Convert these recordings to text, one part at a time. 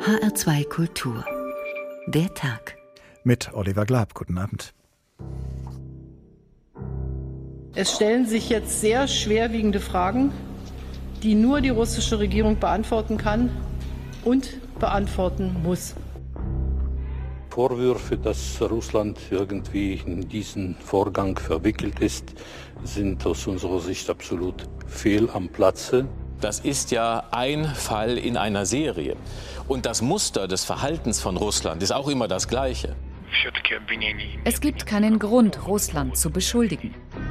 HR2 Kultur. Der Tag. Mit Oliver Glab. Guten Abend. Es stellen sich jetzt sehr schwerwiegende Fragen, die nur die russische Regierung beantworten kann und beantworten muss. Vorwürfe, dass Russland irgendwie in diesen Vorgang verwickelt ist, sind aus unserer Sicht absolut fehl am Platze. Das ist ja ein Fall in einer Serie. Und das Muster des Verhaltens von Russland ist auch immer das gleiche. Es gibt keinen Grund, Russland zu beschuldigen.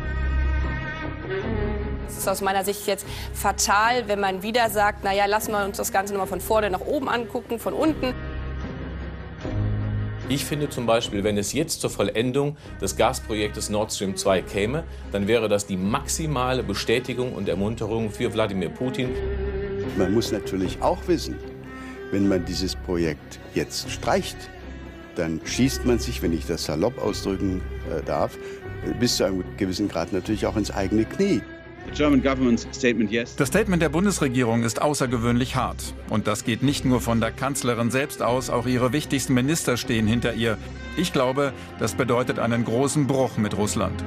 Es ist aus meiner Sicht jetzt fatal, wenn man wieder sagt, naja, lassen wir uns das Ganze nochmal von vorne nach oben angucken, von unten. Ich finde zum Beispiel, wenn es jetzt zur Vollendung des Gasprojektes Nord Stream 2 käme, dann wäre das die maximale Bestätigung und Ermunterung für Wladimir Putin. Man muss natürlich auch wissen, wenn man dieses Projekt jetzt streicht, dann schießt man sich, wenn ich das salopp ausdrücken darf, bis zu einem gewissen Grad natürlich auch ins eigene Knie. Das Statement der Bundesregierung ist außergewöhnlich hart. Und das geht nicht nur von der Kanzlerin selbst aus, auch ihre wichtigsten Minister stehen hinter ihr. Ich glaube, das bedeutet einen großen Bruch mit Russland.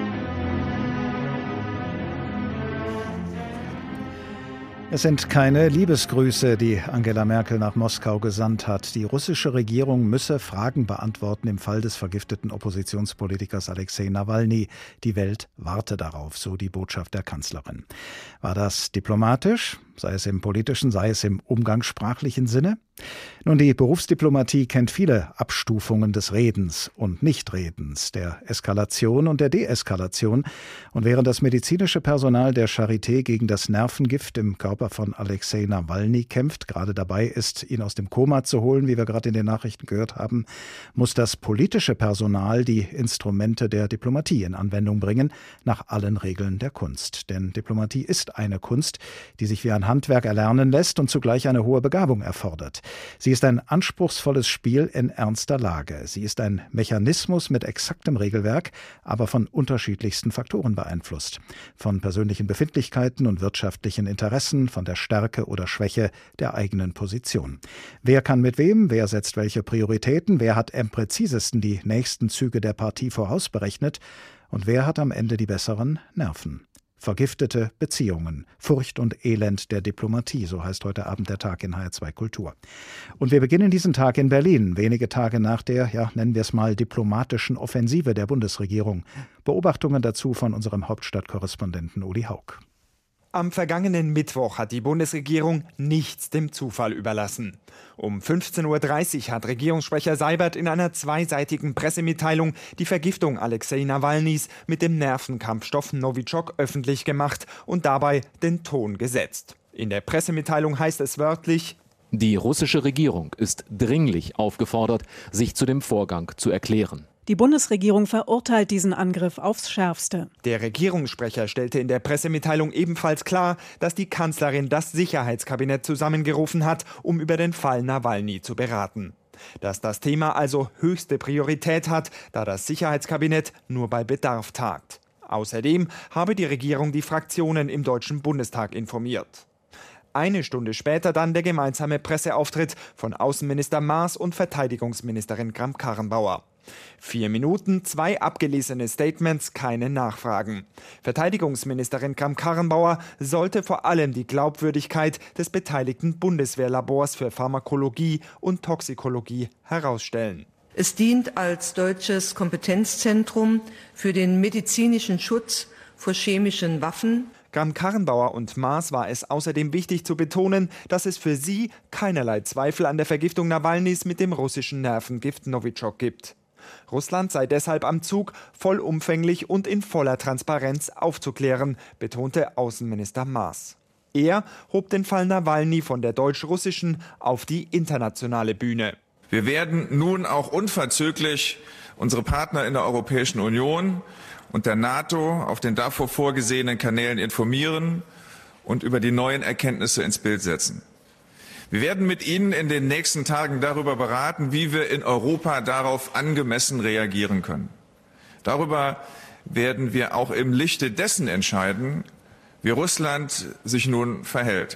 Es sind keine Liebesgrüße, die Angela Merkel nach Moskau gesandt hat. Die russische Regierung müsse Fragen beantworten im Fall des vergifteten Oppositionspolitikers Alexei Nawalny. Die Welt warte darauf, so die Botschaft der Kanzlerin. War das diplomatisch, sei es im politischen, sei es im umgangssprachlichen Sinne? Nun, die Berufsdiplomatie kennt viele Abstufungen des Redens und Nichtredens, der Eskalation und der Deeskalation. Und während das medizinische Personal der Charité gegen das Nervengift im Körper von Alexei Nawalny kämpft, gerade dabei ist, ihn aus dem Koma zu holen, wie wir gerade in den Nachrichten gehört haben, muss das politische Personal die Instrumente der Diplomatie in Anwendung bringen, nach allen Regeln der Kunst. Denn Diplomatie ist eine Kunst, die sich wie ein Handwerk erlernen lässt und zugleich eine hohe Begabung erfordert. Sie ist ein anspruchsvolles Spiel in ernster Lage. Sie ist ein Mechanismus mit exaktem Regelwerk, aber von unterschiedlichsten Faktoren beeinflusst. Von persönlichen Befindlichkeiten und wirtschaftlichen Interessen, von der Stärke oder Schwäche der eigenen Position. Wer kann mit wem, wer setzt welche Prioritäten, wer hat am präzisesten die nächsten Züge der Partie vorausberechnet und wer hat am Ende die besseren Nerven? Vergiftete Beziehungen, Furcht und Elend der Diplomatie, so heißt heute Abend der Tag in HR2 Kultur. Und wir beginnen diesen Tag in Berlin, wenige Tage nach der, nennen wir es mal, diplomatischen Offensive der Bundesregierung. Beobachtungen dazu von unserem Hauptstadtkorrespondenten Uli Haug. Am vergangenen Mittwoch hat die Bundesregierung nichts dem Zufall überlassen. Um 15.30 Uhr hat Regierungssprecher Seibert in einer zweiseitigen Pressemitteilung die Vergiftung Alexei Nawalnys mit dem Nervenkampfstoff Novichok öffentlich gemacht und dabei den Ton gesetzt. In der Pressemitteilung heißt es wörtlich: Die russische Regierung ist dringlich aufgefordert, sich zu dem Vorgang zu erklären. Die Bundesregierung verurteilt diesen Angriff aufs Schärfste. Der Regierungssprecher stellte in der Pressemitteilung ebenfalls klar, dass die Kanzlerin das Sicherheitskabinett zusammengerufen hat, um über den Fall Nawalny zu beraten. Dass das Thema also höchste Priorität hat, da das Sicherheitskabinett nur bei Bedarf tagt. Außerdem habe die Regierung die Fraktionen im Deutschen Bundestag informiert. Eine Stunde später dann der gemeinsame Presseauftritt von Außenminister Maas und Verteidigungsministerin Kramp-Karrenbauer. 4 Minuten, 2 abgelesene Statements, keine Nachfragen. Verteidigungsministerin Kramp-Karrenbauer sollte vor allem die Glaubwürdigkeit des beteiligten Bundeswehrlabors für Pharmakologie und Toxikologie herausstellen. Es dient als deutsches Kompetenzzentrum für den medizinischen Schutz vor chemischen Waffen. Kramp-Karrenbauer und Maas war es außerdem wichtig zu betonen, dass es für sie keinerlei Zweifel an der Vergiftung Nawalnys mit dem russischen Nervengift Novichok gibt. Russland sei deshalb am Zug, vollumfänglich und in voller Transparenz aufzuklären, betonte Außenminister Maas. Er hob den Fall Nawalny von der deutsch-russischen auf die internationale Bühne. Wir werden nun auch unverzüglich unsere Partner in der Europäischen Union und der NATO auf den davor vorgesehenen Kanälen informieren und über die neuen Erkenntnisse ins Bild setzen. Wir werden mit Ihnen in den nächsten Tagen darüber beraten, wie wir in Europa darauf angemessen reagieren können. Darüber werden wir auch im Lichte dessen entscheiden, wie Russland sich nun verhält.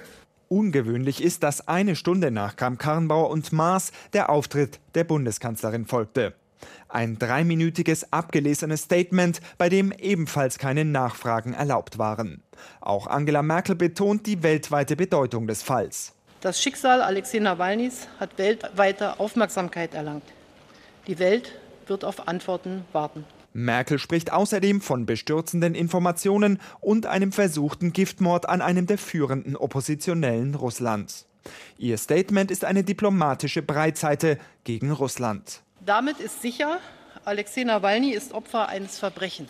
Ungewöhnlich ist, dass eine Stunde nach Kramp-Karrenbauer und Maas der Auftritt der Bundeskanzlerin folgte. Ein 3-minütiges abgelesenes Statement, bei dem ebenfalls keine Nachfragen erlaubt waren. Auch Angela Merkel betont die weltweite Bedeutung des Falls. Das Schicksal Alexei Nawalnys hat weltweite Aufmerksamkeit erlangt. Die Welt wird auf Antworten warten. Merkel spricht außerdem von bestürzenden Informationen und einem versuchten Giftmord an einem der führenden Oppositionellen Russlands. Ihr Statement ist eine diplomatische Breitseite gegen Russland. Damit ist sicher, Alexei Nawalny ist Opfer eines Verbrechens.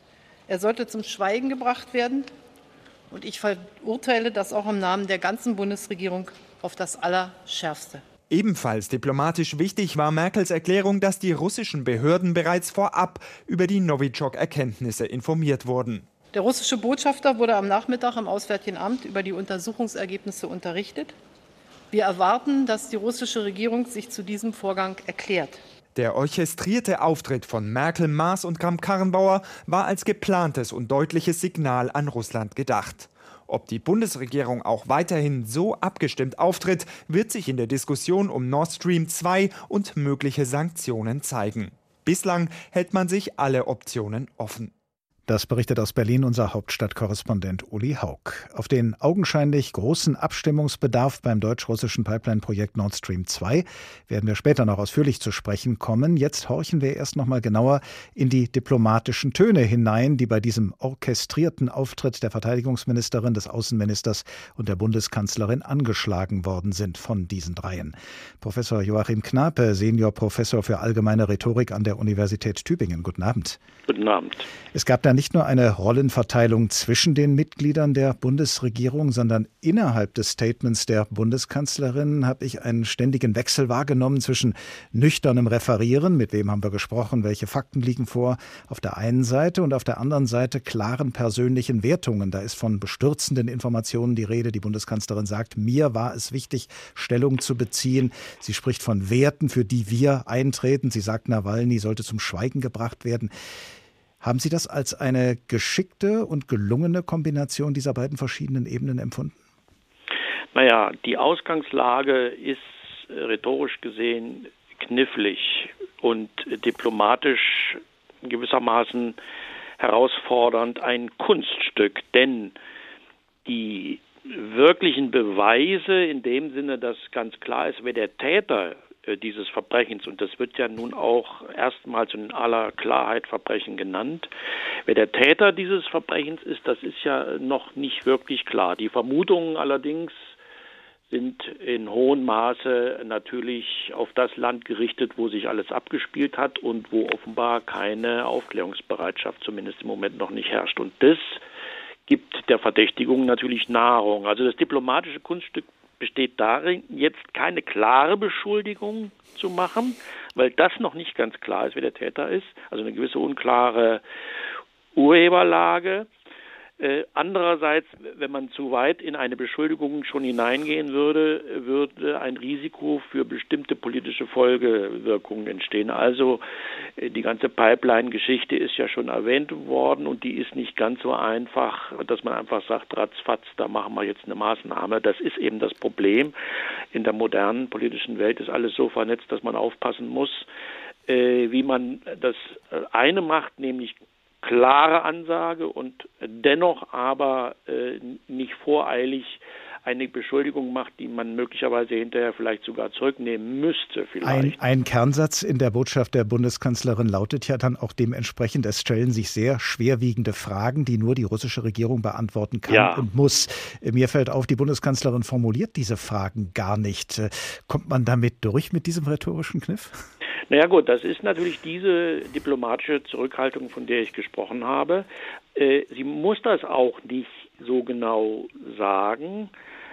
Er sollte zum Schweigen gebracht werden. Und ich verurteile das auch im Namen der ganzen Bundesregierung auf das Allerschärfste. Ebenfalls diplomatisch wichtig war Merkels Erklärung, dass die russischen Behörden bereits vorab über die Nowitschok-Erkenntnisse informiert wurden. Der russische Botschafter wurde am Nachmittag im Auswärtigen Amt über die Untersuchungsergebnisse unterrichtet. Wir erwarten, dass die russische Regierung sich zu diesem Vorgang erklärt. Der orchestrierte Auftritt von Merkel, Maas und Kramp-Karrenbauer war als geplantes und deutliches Signal an Russland gedacht. Ob die Bundesregierung auch weiterhin so abgestimmt auftritt, wird sich in der Diskussion um Nord Stream 2 und mögliche Sanktionen zeigen. Bislang hält man sich alle Optionen offen. Das berichtet aus Berlin unser Hauptstadtkorrespondent Uli Haug. Auf den augenscheinlich großen Abstimmungsbedarf beim deutsch-russischen Pipeline-Projekt Nord Stream 2 werden wir später noch ausführlich zu sprechen kommen. Jetzt horchen wir erst noch mal genauer in die diplomatischen Töne hinein, die bei diesem orchestrierten Auftritt der Verteidigungsministerin, des Außenministers und der Bundeskanzlerin angeschlagen worden sind von diesen dreien. Professor Joachim Knape, Seniorprofessor für allgemeine Rhetorik an der Universität Tübingen. Guten Abend. Guten Abend. Es gab da nicht nur eine Rollenverteilung zwischen den Mitgliedern der Bundesregierung, sondern innerhalb des Statements der Bundeskanzlerin habe ich einen ständigen Wechsel wahrgenommen zwischen nüchternem Referieren, mit wem haben wir gesprochen, welche Fakten liegen vor, auf der einen Seite und auf der anderen Seite klaren persönlichen Wertungen. Da ist von bestürzenden Informationen die Rede. Die Bundeskanzlerin sagt, mir war es wichtig, Stellung zu beziehen. Sie spricht von Werten, für die wir eintreten. Sie sagt, Nawalny sollte zum Schweigen gebracht werden. Haben Sie das als eine geschickte und gelungene Kombination dieser beiden verschiedenen Ebenen empfunden? Naja, die Ausgangslage ist rhetorisch gesehen knifflig und diplomatisch gewissermaßen herausfordernd ein Kunststück, denn die wirklichen Beweise in dem Sinne, dass ganz klar ist, wer der Täter dieses Verbrechens, und das wird ja nun auch erstmals in aller Klarheit Verbrechen genannt. Wer der Täter dieses Verbrechens ist, das ist ja noch nicht wirklich klar. Die Vermutungen allerdings sind in hohem Maße natürlich auf das Land gerichtet, wo sich alles abgespielt hat und wo offenbar keine Aufklärungsbereitschaft zumindest im Moment noch nicht herrscht. Und das gibt der Verdächtigung natürlich Nahrung. Also das diplomatische Kunststück besteht darin, jetzt keine klare Beschuldigung zu machen, weil das noch nicht ganz klar ist, wer der Täter ist. Also eine gewisse unklare Urheberlage. Andererseits, wenn man zu weit in eine Beschuldigung schon hineingehen würde, würde ein Risiko für bestimmte politische Folgewirkungen entstehen. Also die ganze Pipeline-Geschichte ist ja schon erwähnt worden und die ist nicht ganz so einfach, dass man einfach sagt, ratzfatz, da machen wir jetzt eine Maßnahme. Das ist eben das Problem. In der modernen politischen Welt ist alles so vernetzt, dass man aufpassen muss, wie man das eine macht, nämlich klare Ansage und dennoch aber nicht voreilig eine Beschuldigung macht, die man möglicherweise hinterher vielleicht sogar zurücknehmen müsste. Ein Kernsatz in der Botschaft der Bundeskanzlerin lautet ja dann auch dementsprechend, es stellen sich sehr schwerwiegende Fragen, die nur die russische Regierung beantworten kann und muss. Mir fällt auf, die Bundeskanzlerin formuliert diese Fragen gar nicht. Kommt man damit durch mit diesem rhetorischen Kniff? Naja gut, das ist natürlich diese diplomatische Zurückhaltung, von der ich gesprochen habe. Sie muss das auch nicht so genau sagen,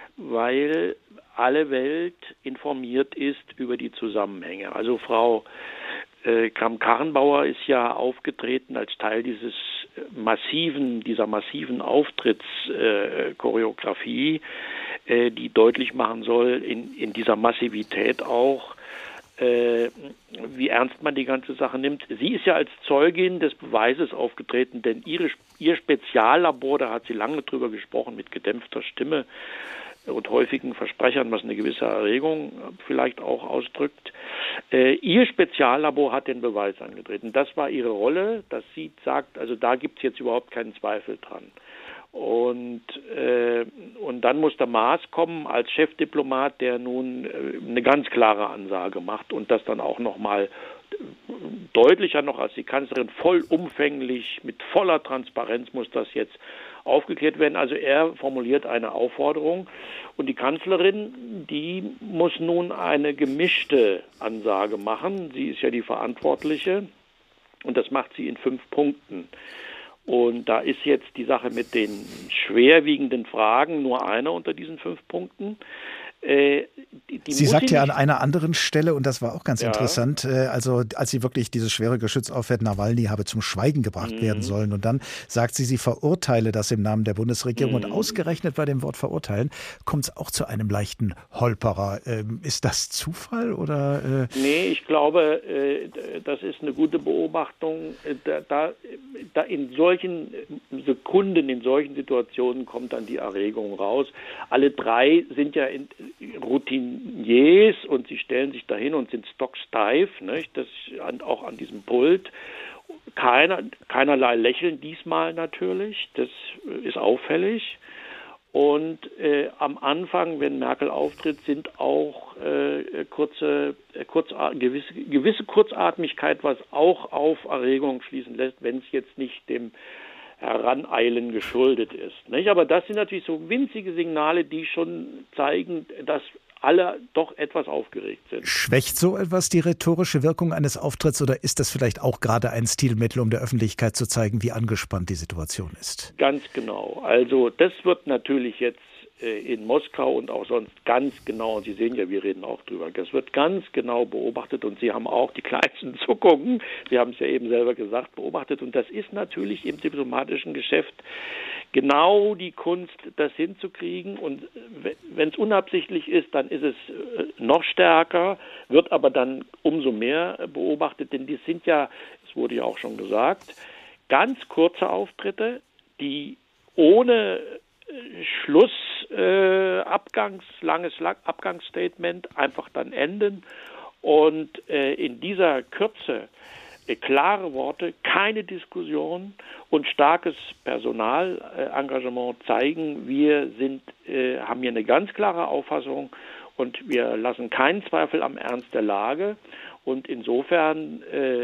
weil alle Welt informiert ist über die Zusammenhänge. Also Frau Kramp-Karrenbauer ist ja aufgetreten als Teil dieser massiven Auftrittschoreografie, die deutlich machen soll, in dieser Massivität auch, wie ernst man die ganze Sache nimmt. Sie ist ja als Zeugin des Beweises aufgetreten, denn ihr Speziallabor, da hat sie lange drüber gesprochen, mit gedämpfter Stimme, und häufigen Versprechern, was eine gewisse Erregung vielleicht auch ausdrückt. Ihr Speziallabor hat den Beweis angetreten. Das war ihre Rolle, dass sie sagt, also da gibt es jetzt überhaupt keinen Zweifel dran. Und dann muss der Maas kommen als Chefdiplomat, der nun eine ganz klare Ansage macht und das dann auch nochmal deutlicher noch als die Kanzlerin, vollumfänglich, mit voller Transparenz muss das jetzt aufgeklärt werden. Also er formuliert eine Aufforderung und die Kanzlerin, die muss nun eine gemischte Ansage machen. Sie ist ja die Verantwortliche und das macht sie in 5 Punkten. Und da ist jetzt die Sache mit den schwerwiegenden Fragen nur einer unter diesen 5 Punkten. Sie sagt ja an einer anderen Stelle, und das war auch ganz interessant, also als sie wirklich dieses schwere Geschütz auffährt, Nawalny habe zum Schweigen gebracht werden sollen. Und dann sagt sie, sie verurteile das im Namen der Bundesregierung. Und ausgerechnet bei dem Wort verurteilen kommt es auch zu einem leichten Holperer. Ist das Zufall oder? Nee, ich glaube, das ist eine gute Beobachtung. Da in solchen Sekunden, in solchen Situationen kommt dann die Erregung raus. Alle 3 sind ja Routiniers und sie stellen sich dahin und sind stocksteif, nicht? Das auch an diesem Pult. Keinerlei Lächeln diesmal natürlich, das ist auffällig. Und am Anfang, wenn Merkel auftritt, sind auch gewisse Kurzatmigkeit, was auch auf Erregung schließen lässt, wenn es jetzt nicht dem Heraneilen geschuldet ist. Nicht? Aber das sind natürlich so winzige Signale, die schon zeigen, dass alle doch etwas aufgeregt sind. Schwächt so etwas die rhetorische Wirkung eines Auftritts oder ist das vielleicht auch gerade ein Stilmittel, um der Öffentlichkeit zu zeigen, wie angespannt die Situation ist? Ganz genau. Also das wird natürlich jetzt in Moskau und auch sonst ganz genau, und Sie sehen ja, wir reden auch drüber, das wird ganz genau beobachtet und Sie haben auch die kleinsten Zuckungen, Sie haben es ja eben selber gesagt, beobachtet und das ist natürlich im diplomatischen Geschäft genau die Kunst, das hinzukriegen und wenn es unabsichtlich ist, dann ist es noch stärker, wird aber dann umso mehr beobachtet, denn die sind ja, es wurde ja auch schon gesagt, ganz kurze Auftritte, die ohne langes Abgangsstatement einfach dann enden und in dieser Kürze klare Worte, keine Diskussion und starkes Personalengagement zeigen, wir haben hier eine ganz klare Auffassung und wir lassen keinen Zweifel am Ernst der Lage. Und insofern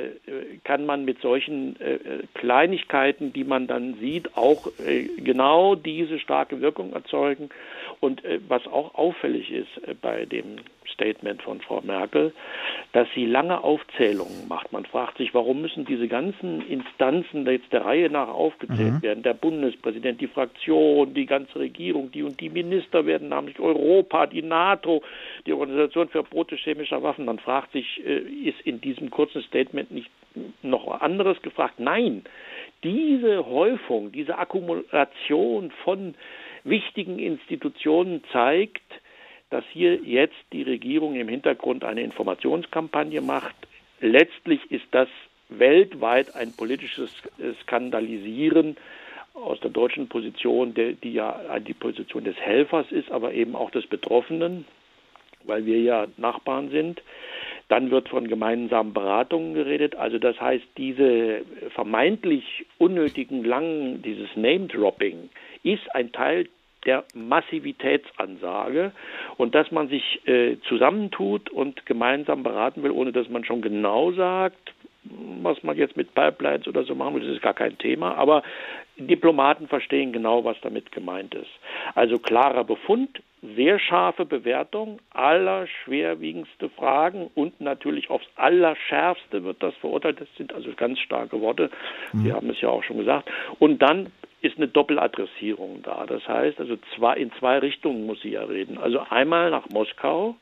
kann man mit solchen Kleinigkeiten, die man dann sieht, auch genau diese starke Wirkung erzeugen. Und was auch auffällig ist bei dem Statement von Frau Merkel, dass sie lange Aufzählungen macht. Man fragt sich, warum müssen diese ganzen Instanzen jetzt der Reihe nach aufgezählt werden? Der Bundespräsident, die Fraktion, die ganze Regierung, die und die Minister werden namentlich Europa, die NATO, die Organisation für Verbote chemischer Waffen. Man fragt sich, ist in diesem kurzen Statement nicht noch anderes gefragt? Nein, diese Häufung, diese Akkumulation von wichtigen Institutionen zeigt, dass hier jetzt die Regierung im Hintergrund eine Informationskampagne macht. Letztlich ist das weltweit ein politisches Skandalisieren aus der deutschen Position, die ja die Position des Helfers ist, aber eben auch des Betroffenen, weil wir ja Nachbarn sind. Dann wird von gemeinsamen Beratungen geredet. Also das heißt, diese vermeintlich unnötigen dieses Name-Dropping ist ein Teil der Massivitätsansage und dass man sich zusammentut und gemeinsam beraten will, ohne dass man schon genau sagt, was man jetzt mit Pipelines oder so machen will, das ist gar kein Thema, aber Diplomaten verstehen genau, was damit gemeint ist. Also klarer Befund, sehr scharfe Bewertung, allerschwerwiegendste Fragen und natürlich aufs Allerschärfste wird das verurteilt. Das sind also ganz starke Worte, Sie haben es ja auch schon gesagt. Und dann ist eine Doppeladressierung da. Das heißt, also in 2 Richtungen muss sie ja reden. Also einmal nach Moskau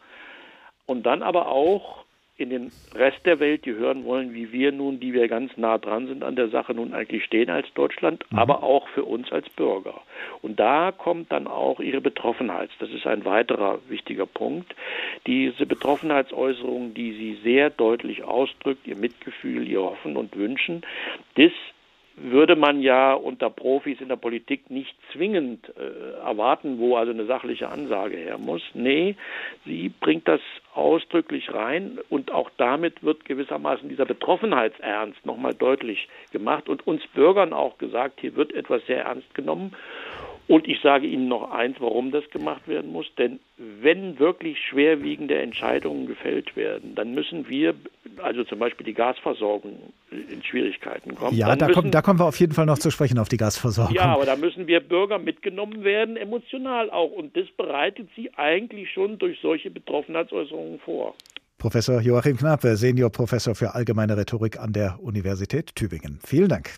und dann aber auch in den Rest der Welt, die hören wollen, wie wir nun, die wir ganz nah dran sind an der Sache, nun eigentlich stehen als Deutschland, aber auch für uns als Bürger. Und da kommt dann auch ihre Betroffenheit. Das ist ein weiterer wichtiger Punkt. Diese Betroffenheitsäußerung, die sie sehr deutlich ausdrückt, ihr Mitgefühl, ihr Hoffen und Wünschen, das würde man ja unter Profis in der Politik nicht zwingend erwarten, wo also eine sachliche Ansage her muss. Nee, sie bringt das ausdrücklich rein und auch damit wird gewissermaßen dieser Betroffenheitsernst nochmal deutlich gemacht und uns Bürgern auch gesagt, hier wird etwas sehr ernst genommen. Und ich sage Ihnen noch eins, warum das gemacht werden muss. Denn wenn wirklich schwerwiegende Entscheidungen gefällt werden, dann müssen wir, also zum Beispiel die Gasversorgung, in Schwierigkeiten kommen. Ja, da kommen wir auf jeden Fall noch zu sprechen, auf die Gasversorgung. Ja, aber da müssen wir Bürger mitgenommen werden, emotional auch. Und das bereitet sie eigentlich schon durch solche Betroffenheitsäußerungen vor. Professor Joachim Knape, Seniorprofessor für allgemeine Rhetorik an der Universität Tübingen. Vielen Dank.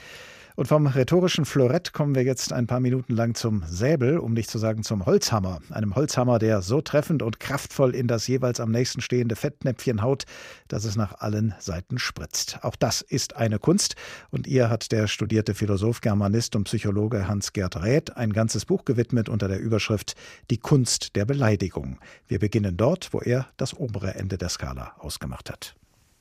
Und vom rhetorischen Florett kommen wir jetzt ein paar Minuten lang zum Säbel, um nicht zu sagen zum Holzhammer. Einem Holzhammer, der so treffend und kraftvoll in das jeweils am nächsten stehende Fettnäpfchen haut, dass es nach allen Seiten spritzt. Auch das ist eine Kunst. Und ihr hat der studierte Philosoph, Germanist und Psychologe Hans-Gert Räth ein ganzes Buch gewidmet unter der Überschrift Die Kunst der Beleidigung. Wir beginnen dort, wo er das obere Ende der Skala ausgemacht hat.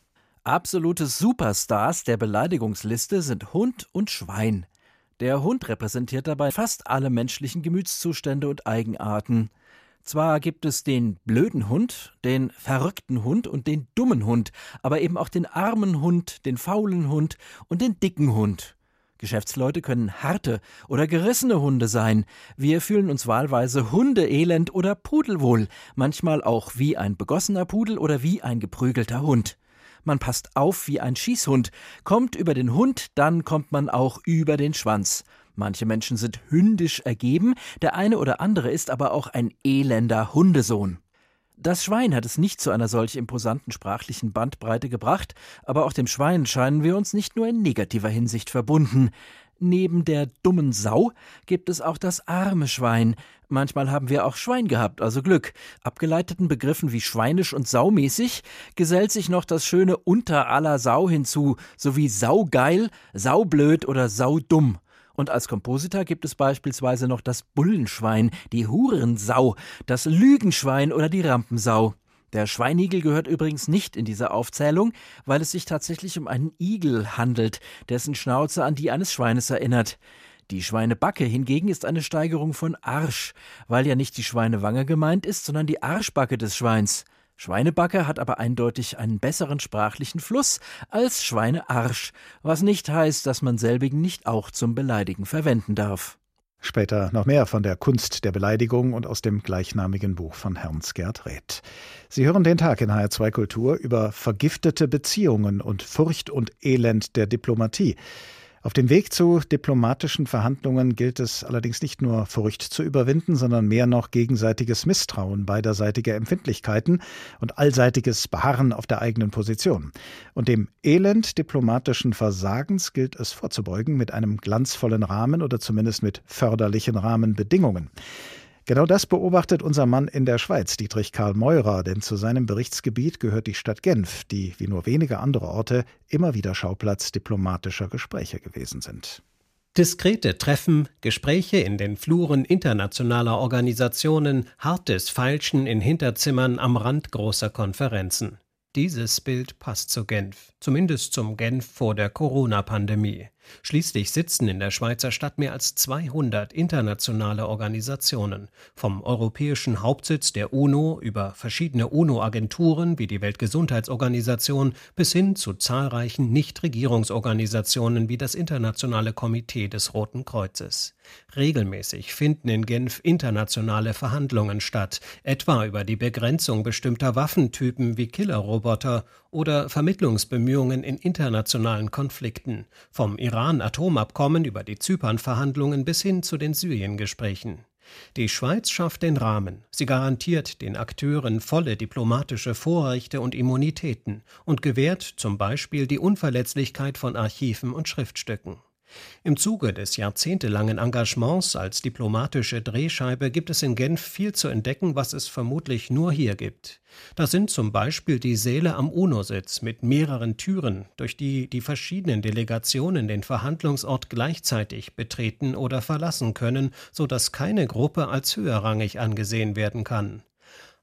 Absolute Superstars der Beleidigungsliste sind Hund und Schwein. Der Hund repräsentiert dabei fast alle menschlichen Gemütszustände und Eigenarten. Zwar gibt es den blöden Hund, den verrückten Hund und den dummen Hund, aber eben auch den armen Hund, den faulen Hund und den dicken Hund. Geschäftsleute können harte oder gerissene Hunde sein. Wir fühlen uns wahlweise hundeelend oder pudelwohl, manchmal auch wie ein begossener Pudel oder wie ein geprügelter Hund. Man passt auf wie ein Schießhund. Kommt über den Hund, dann kommt man auch über den Schwanz. Manche Menschen sind hündisch ergeben, der eine oder andere ist aber auch ein elender Hundesohn. Das Schwein hat es nicht zu einer solch imposanten sprachlichen Bandbreite gebracht, aber auch dem Schwein scheinen wir uns nicht nur in negativer Hinsicht verbunden. Neben der dummen Sau gibt es auch das arme Schwein. Manchmal haben wir auch Schwein gehabt, also Glück. Abgeleiteten Begriffen wie schweinisch und saumäßig gesellt sich noch das schöne unter aller Sau hinzu, sowie saugeil, saublöd oder saudumm. Und als Kompositor gibt es beispielsweise noch das Bullenschwein, die Hurensau, das Lügenschwein oder die Rampensau. Der Schweinigel gehört übrigens nicht in diese Aufzählung, weil es sich tatsächlich um einen Igel handelt, dessen Schnauze an die eines Schweines erinnert. Die Schweinebacke hingegen ist eine Steigerung von Arsch, weil ja nicht die Schweinewange gemeint ist, sondern die Arschbacke des Schweins. Schweinebacke hat aber eindeutig einen besseren sprachlichen Fluss als Schweinearsch, was nicht heißt, dass man selbigen nicht auch zum Beleidigen verwenden darf. Später noch mehr von der Kunst der Beleidigung und aus dem gleichnamigen Buch von Hans-Gert Räth. Sie hören den Tag in HR2 Kultur über vergiftete Beziehungen und Furcht und Elend der Diplomatie. Auf dem Weg zu diplomatischen Verhandlungen gilt es allerdings nicht nur, Furcht zu überwinden, sondern mehr noch gegenseitiges Misstrauen, beiderseitige Empfindlichkeiten und allseitiges Beharren auf der eigenen Position. Und dem Elend diplomatischen Versagens gilt es vorzubeugen mit einem glanzvollen Rahmen oder zumindest mit förderlichen Rahmenbedingungen. Genau das beobachtet unser Mann in der Schweiz, Dietrich Karl Meurer, denn zu seinem Berichtsgebiet gehört die Stadt Genf, die wie nur wenige andere Orte immer wieder Schauplatz diplomatischer Gespräche gewesen sind. Diskrete Treffen, Gespräche in den Fluren internationaler Organisationen, hartes Feilschen in Hinterzimmern am Rand großer Konferenzen. Dieses Bild passt zu Genf, zumindest zum Genf vor der Corona-Pandemie. Schließlich sitzen in der Schweizer Stadt mehr als 200 internationale Organisationen. Vom europäischen Hauptsitz der UNO über verschiedene UNO-Agenturen wie die Weltgesundheitsorganisation bis hin zu zahlreichen Nichtregierungsorganisationen wie das Internationale Komitee des Roten Kreuzes. Regelmäßig finden in Genf internationale Verhandlungen statt, etwa über die Begrenzung bestimmter Waffentypen wie Killerroboter oder Vermittlungsbemühungen in internationalen Konflikten, vom Iran-Atomabkommen über die Zypern-Verhandlungen bis hin zu den Syrien-Gesprächen. Die Schweiz schafft den Rahmen. Sie garantiert den Akteuren volle diplomatische Vorrechte und Immunitäten und gewährt zum Beispiel die Unverletzlichkeit von Archiven und Schriftstücken. Im Zuge des jahrzehntelangen Engagements als diplomatische Drehscheibe gibt es in Genf viel zu entdecken, was es vermutlich nur hier gibt. Das sind zum Beispiel die Säle am UNO-Sitz mit mehreren Türen, durch die die verschiedenen Delegationen den Verhandlungsort gleichzeitig betreten oder verlassen können, sodass keine Gruppe als höherrangig angesehen werden kann.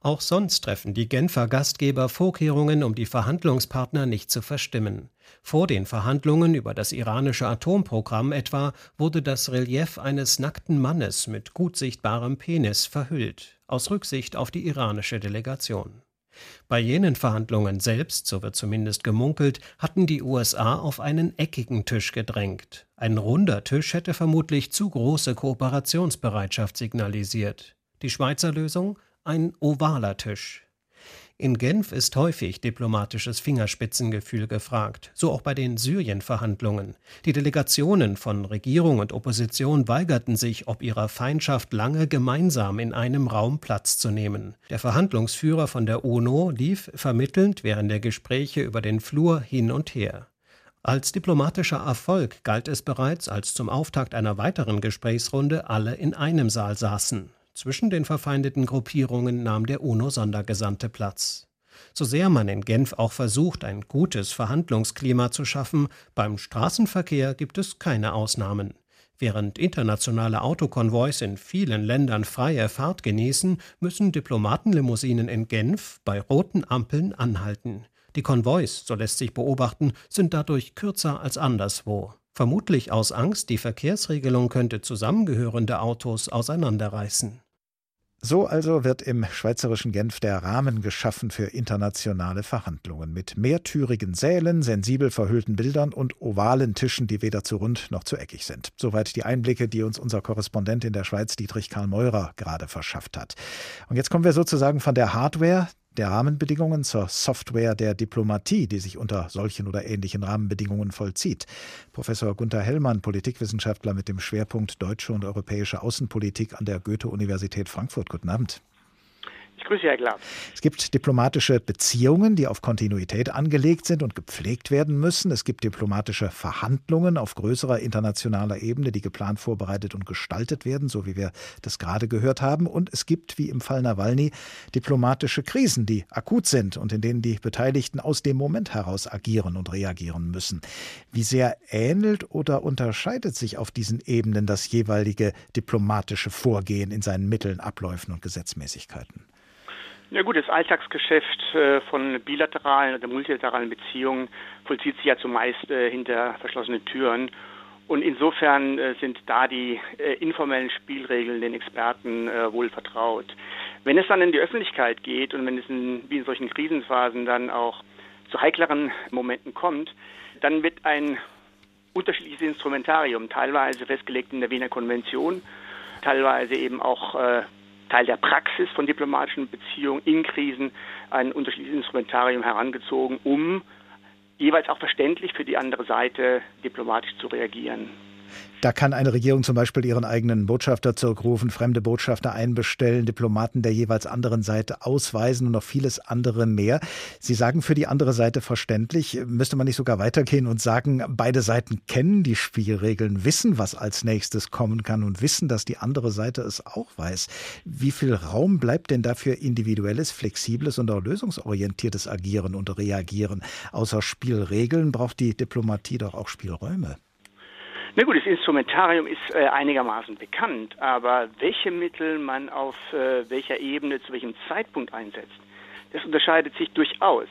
Auch sonst treffen die Genfer Gastgeber Vorkehrungen, um die Verhandlungspartner nicht zu verstimmen. Vor den Verhandlungen über das iranische Atomprogramm etwa wurde das Relief eines nackten Mannes mit gut sichtbarem Penis verhüllt, aus Rücksicht auf die iranische Delegation. Bei jenen Verhandlungen selbst, so wird zumindest gemunkelt, hatten die USA auf einen eckigen Tisch gedrängt. Ein runder Tisch hätte vermutlich zu große Kooperationsbereitschaft signalisiert. Die Schweizer Lösung? Ein ovaler Tisch. In Genf ist häufig diplomatisches Fingerspitzengefühl gefragt, so auch bei den Syrien-Verhandlungen. Die Delegationen von Regierung und Opposition weigerten sich, ob ihrer Feindschaft lange gemeinsam in einem Raum Platz zu nehmen. Der Verhandlungsführer von der UNO lief vermittelnd während der Gespräche über den Flur hin und her. Als diplomatischer Erfolg galt es bereits, als zum Auftakt einer weiteren Gesprächsrunde alle in einem Saal saßen. Zwischen den verfeindeten Gruppierungen nahm der UNO-Sondergesandte Platz. So sehr man in Genf auch versucht, ein gutes Verhandlungsklima zu schaffen, beim Straßenverkehr gibt es keine Ausnahmen. Während internationale Autokonvois in vielen Ländern freie Fahrt genießen, müssen Diplomatenlimousinen in Genf bei roten Ampeln anhalten. Die Konvois, so lässt sich beobachten, sind dadurch kürzer als anderswo. Vermutlich aus Angst, die Verkehrsregelung könnte zusammengehörende Autos auseinanderreißen. So also wird im schweizerischen Genf der Rahmen geschaffen für internationale Verhandlungen mit mehrtürigen Sälen, sensibel verhüllten Bildern und ovalen Tischen, die weder zu rund noch zu eckig sind. Soweit die Einblicke, die uns unser Korrespondent in der Schweiz, Dietrich Karl Meurer, gerade verschafft hat. Und jetzt kommen wir sozusagen von der Hardware der Rahmenbedingungen zur Software der Diplomatie, die sich unter solchen oder ähnlichen Rahmenbedingungen vollzieht. Professor Gunther Hellmann, Politikwissenschaftler mit dem Schwerpunkt Deutsche und Europäische Außenpolitik an der Goethe-Universität Frankfurt. Guten Abend. Ich grüße Herr Glatt. Es gibt diplomatische Beziehungen, die auf Kontinuität angelegt sind und gepflegt werden müssen. Es gibt diplomatische Verhandlungen auf größerer internationaler Ebene, die geplant, vorbereitet und gestaltet werden, so wie wir das gerade gehört haben. Und es gibt, wie im Fall Nawalny, diplomatische Krisen, die akut sind und in denen die Beteiligten aus dem Moment heraus agieren und reagieren müssen. Wie sehr ähnelt oder unterscheidet sich auf diesen Ebenen das jeweilige diplomatische Vorgehen in seinen Mitteln, Abläufen und Gesetzmäßigkeiten? Ja gut, das Alltagsgeschäft von bilateralen oder multilateralen Beziehungen vollzieht sich ja zumeist hinter verschlossenen Türen. Und insofern sind da die informellen Spielregeln den Experten wohl vertraut. Wenn es dann in die Öffentlichkeit geht und wenn es wie in solchen Krisenphasen dann auch zu heikleren Momenten kommt, dann wird ein unterschiedliches Instrumentarium, teilweise festgelegt in der Wiener Konvention, teilweise eben auch Teil der Praxis von diplomatischen Beziehungen in Krisen, ein unterschiedliches Instrumentarium herangezogen, um jeweils auch verständlich für die andere Seite diplomatisch zu reagieren. Da kann eine Regierung zum Beispiel ihren eigenen Botschafter zurückrufen, fremde Botschafter einbestellen, Diplomaten der jeweils anderen Seite ausweisen und noch vieles andere mehr. Sie sagen, für die andere Seite verständlich. Müsste man nicht sogar weitergehen und sagen, beide Seiten kennen die Spielregeln, wissen, was als nächstes kommen kann und wissen, dass die andere Seite es auch weiß. Wie viel Raum bleibt denn dafür individuelles, flexibles und auch lösungsorientiertes Agieren und Reagieren? Außer Spielregeln braucht die Diplomatie doch auch Spielräume. Na gut, das Instrumentarium ist einigermaßen bekannt, aber welche Mittel man auf welcher Ebene zu welchem Zeitpunkt einsetzt, das unterscheidet sich durchaus.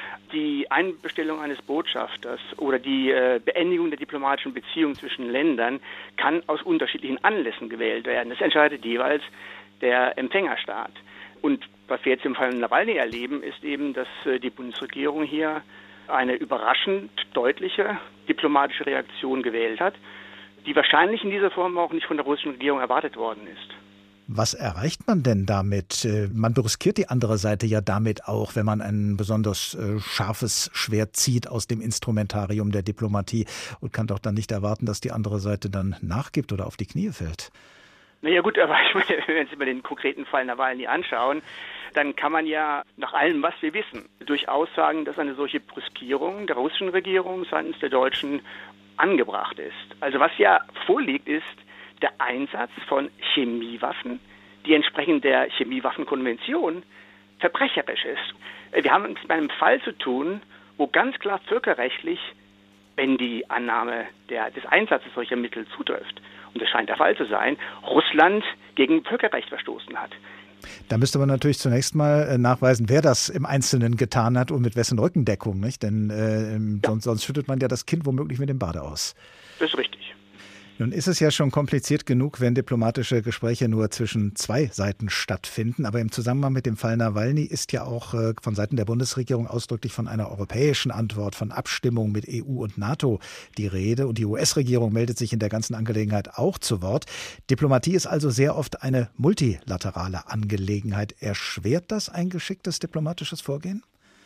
Die Einbestellung eines Botschafters oder die Beendigung der diplomatischen Beziehungen zwischen Ländern kann aus unterschiedlichen Anlässen gewählt werden. Das entscheidet jeweils der Empfängerstaat. Und was wir jetzt im Fall Nawalny erleben, ist eben, dass die Bundesregierung hier eine überraschend deutliche diplomatische Reaktion gewählt hat, die wahrscheinlich in dieser Form auch nicht von der russischen Regierung erwartet worden ist. Was erreicht man denn damit? Man brüskiert die andere Seite ja damit auch, wenn man ein besonders scharfes Schwert zieht aus dem Instrumentarium der Diplomatie und kann doch dann nicht erwarten, dass die andere Seite dann nachgibt oder auf die Knie fällt. Naja gut, aber ich meine, wenn Sie mal den konkreten Fall Nawalny anschauen, dann kann man ja nach allem, was wir wissen, durchaus sagen, dass eine solche Brüskierung der russischen Regierung seitens der Deutschen angebracht ist. Also was ja vorliegt, ist der Einsatz von Chemiewaffen, die entsprechend der Chemiewaffenkonvention verbrecherisch ist. Wir haben es mit einem Fall zu tun, wo ganz klar völkerrechtlich, wenn die Annahme des Einsatzes solcher Mittel zutrifft, und das scheint der Fall zu sein, Russland gegen Völkerrecht verstoßen hat. Da müsste man natürlich zunächst mal nachweisen, wer das im Einzelnen getan hat und mit wessen Rückendeckung, nicht? Denn sonst schüttet man ja das Kind womöglich mit dem Bade aus. Das ist richtig. Nun ist es ja schon kompliziert genug, wenn diplomatische Gespräche nur zwischen zwei Seiten stattfinden. Aber im Zusammenhang mit dem Fall Nawalny ist ja auch von Seiten der Bundesregierung ausdrücklich von einer europäischen Antwort, von Abstimmung mit EU und NATO die Rede. Und die US-Regierung meldet sich in der ganzen Angelegenheit auch zu Wort. Diplomatie ist also sehr oft eine multilaterale Angelegenheit. Erschwert das ein geschicktes diplomatisches Vorgehen?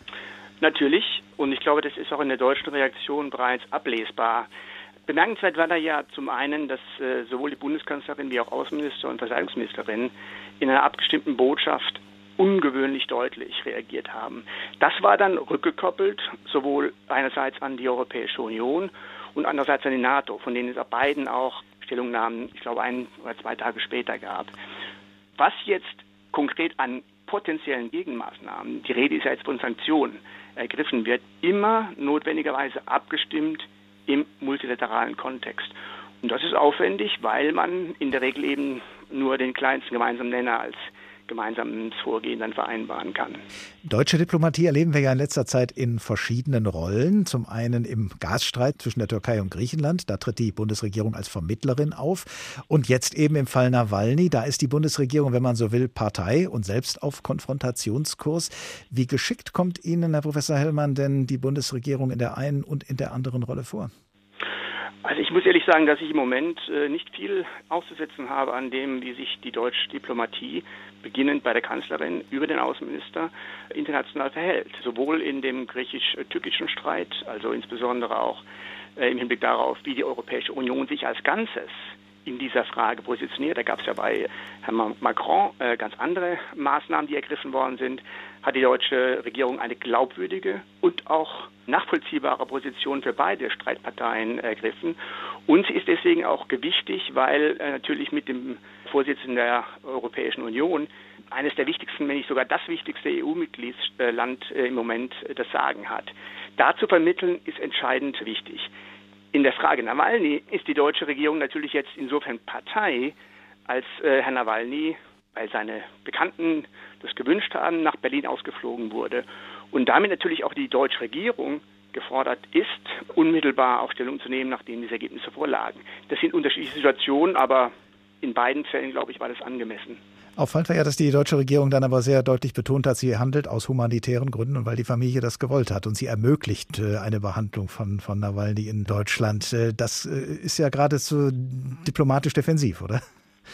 Natürlich. Und ich glaube, das ist auch in der deutschen Reaktion bereits ablesbar. Bemerkenswert war da ja zum einen, dass sowohl die Bundeskanzlerin wie auch Außenminister und Verteidigungsministerin in einer abgestimmten Botschaft ungewöhnlich deutlich reagiert haben. Das war dann rückgekoppelt, sowohl einerseits an die Europäische Union und andererseits an die NATO, von denen es auf beiden auch Stellungnahmen, ich glaube, 1 oder 2 Tage später gab. Was jetzt konkret an potenziellen Gegenmaßnahmen, die Rede ist ja jetzt von Sanktionen, ergriffen wird, immer notwendigerweise abgestimmt im multilateralen Kontext. Und das ist aufwendig, weil man in der Regel eben nur den kleinsten gemeinsamen Nenner als gemeinsames Vorgehen dann vereinbaren kann. Deutsche Diplomatie erleben wir ja in letzter Zeit in verschiedenen Rollen. Zum einen im Gasstreit zwischen der Türkei und Griechenland. Da tritt die Bundesregierung als Vermittlerin auf. Und jetzt eben im Fall Nawalny. Da ist die Bundesregierung, wenn man so will, Partei und selbst auf Konfrontationskurs. Wie geschickt kommt Ihnen, Herr Professor Hellmann, denn die Bundesregierung in der einen und in der anderen Rolle vor? Also ich muss ehrlich sagen, dass ich im Moment nicht viel auszusetzen habe an dem, wie sich die deutsche Diplomatie, beginnend bei der Kanzlerin über den Außenminister, international verhält. Sowohl in dem griechisch-türkischen Streit, also insbesondere auch im Hinblick darauf, wie die Europäische Union sich als Ganzes in dieser Frage positioniert. Da gab es ja bei Herrn Macron ganz andere Maßnahmen, die ergriffen worden sind. Hat die deutsche Regierung eine glaubwürdige und auch nachvollziehbare Position für beide Streitparteien ergriffen. Und sie ist deswegen auch gewichtig, weil natürlich mit dem Vorsitzenden der Europäischen Union eines der wichtigsten, wenn nicht sogar das wichtigste EU-Mitgliedsland im Moment das Sagen hat. Da zu vermitteln ist entscheidend wichtig. In der Frage Nawalny ist die deutsche Regierung natürlich jetzt insofern Partei, als Herr Nawalny, weil seine Bekannten das gewünscht haben, nach Berlin ausgeflogen wurde. Und damit natürlich auch die deutsche Regierung gefordert ist, unmittelbar auch Stellung zu nehmen, nachdem diese Ergebnisse vorlagen. Das sind unterschiedliche Situationen, aber in beiden Fällen, glaube ich, war das angemessen. Auffallend war ja, dass die deutsche Regierung dann aber sehr deutlich betont hat, sie handelt aus humanitären Gründen und weil die Familie das gewollt hat und sie ermöglicht eine Behandlung von Nawalny in Deutschland. Das ist ja geradezu diplomatisch defensiv, oder?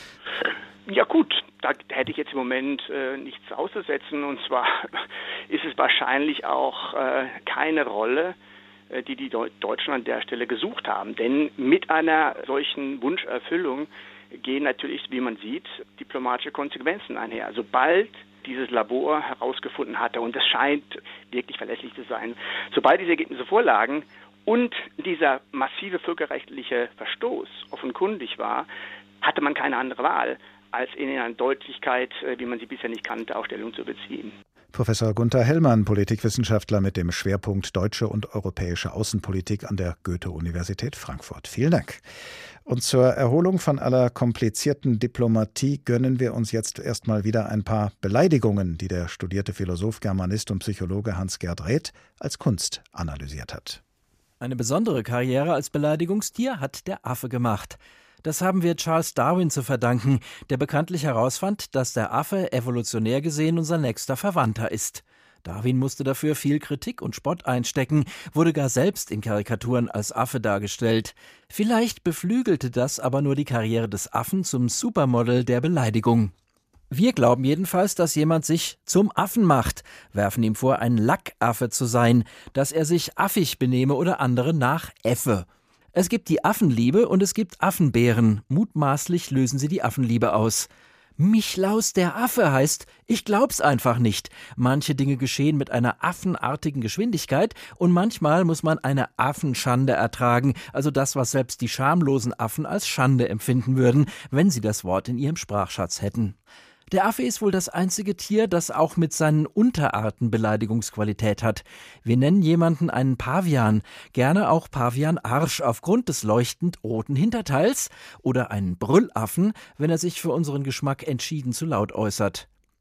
Ja gut, da hätte ich jetzt im Moment nichts auszusetzen. Und zwar ist es wahrscheinlich auch keine Rolle, die Deutschen an der Stelle gesucht haben. Denn mit einer solchen Wunscherfüllung gehen natürlich, wie man sieht, diplomatische Konsequenzen einher. Sobald dieses Labor herausgefunden hatte, und das scheint wirklich verlässlich zu sein, sobald diese Ergebnisse vorlagen und dieser massive völkerrechtliche Verstoß offenkundig war, hatte man keine andere Wahl, als in einer Deutlichkeit, wie man sie bisher nicht kannte, auch Stellung zu beziehen. Professor Gunther Hellmann, Politikwissenschaftler mit dem Schwerpunkt Deutsche und Europäische Außenpolitik an der Goethe-Universität Frankfurt. Vielen Dank. Und zur Erholung von aller komplizierten Diplomatie gönnen wir uns jetzt erstmal wieder ein paar Beleidigungen, die der studierte Philosoph, Germanist und Psychologe Hans-Gerd Räth als Kunst analysiert hat. Eine besondere Karriere als Beleidigungstier hat der Affe gemacht. Das haben wir Charles Darwin zu verdanken, der bekanntlich herausfand, dass der Affe evolutionär gesehen unser nächster Verwandter ist. Darwin musste dafür viel Kritik und Spott einstecken, wurde gar selbst in Karikaturen als Affe dargestellt. Vielleicht beflügelte das aber nur die Karriere des Affen zum Supermodel der Beleidigung. Wir glauben jedenfalls, dass jemand sich zum Affen macht, werfen ihm vor, ein Lackaffe zu sein, dass er sich affig benehme oder andere nachäffe. Es gibt die Affenliebe und es gibt Affenbären. Mutmaßlich lösen sie die Affenliebe aus. Michlaus der Affe heißt, ich glaub's einfach nicht. Manche Dinge geschehen mit einer affenartigen Geschwindigkeit und manchmal muss man eine Affenschande ertragen, also das, was selbst die schamlosen Affen als Schande empfinden würden, wenn sie das Wort in ihrem Sprachschatz hätten. Der Affe ist wohl das einzige Tier, das auch mit seinen Unterarten Beleidigungsqualität hat. Wir nennen jemanden einen Pavian, gerne auch Pavian-Arsch aufgrund des leuchtend roten Hinterteils oder einen Brüllaffen, wenn er sich für unseren Geschmack entschieden zu laut äußert.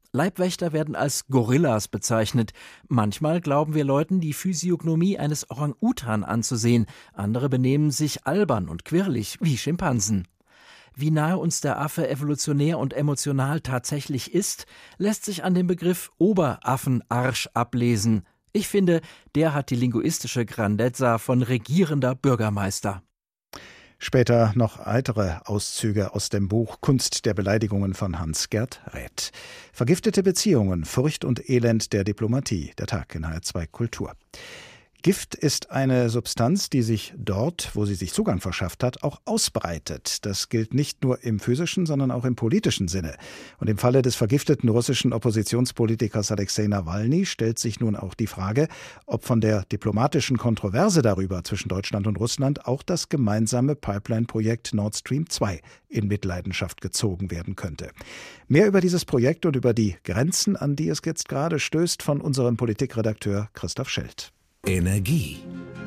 Leibwächter werden als Gorillas bezeichnet. Manchmal glauben wir Leuten, die Physiognomie eines Orang-Utan anzusehen. Andere benehmen sich albern und quirlig wie Schimpansen. Wie nahe uns der Affe evolutionär und emotional tatsächlich ist, lässt sich an dem Begriff Oberaffenarsch ablesen. Ich finde, der hat die linguistische Grandezza von regierender Bürgermeister. Später noch weitere Auszüge aus dem Buch Kunst der Beleidigungen von Hans-Gert Räth. Vergiftete Beziehungen, Furcht und Elend der Diplomatie. Der Tag in HR2 Kultur. Gift ist eine Substanz, die sich dort, wo sie sich Zugang verschafft hat, auch ausbreitet. Das gilt nicht nur im physischen, sondern auch im politischen Sinne. Und im Falle des vergifteten russischen Oppositionspolitikers Alexei Nawalny stellt sich nun auch die Frage, ob von der diplomatischen Kontroverse darüber zwischen Deutschland und Russland auch das gemeinsame Pipeline-Projekt Nord Stream 2 in Mitleidenschaft gezogen werden könnte. Mehr über dieses Projekt und über die Grenzen, an die es jetzt gerade stößt, von unserem Politikredakteur Christoph Schelt. Energie.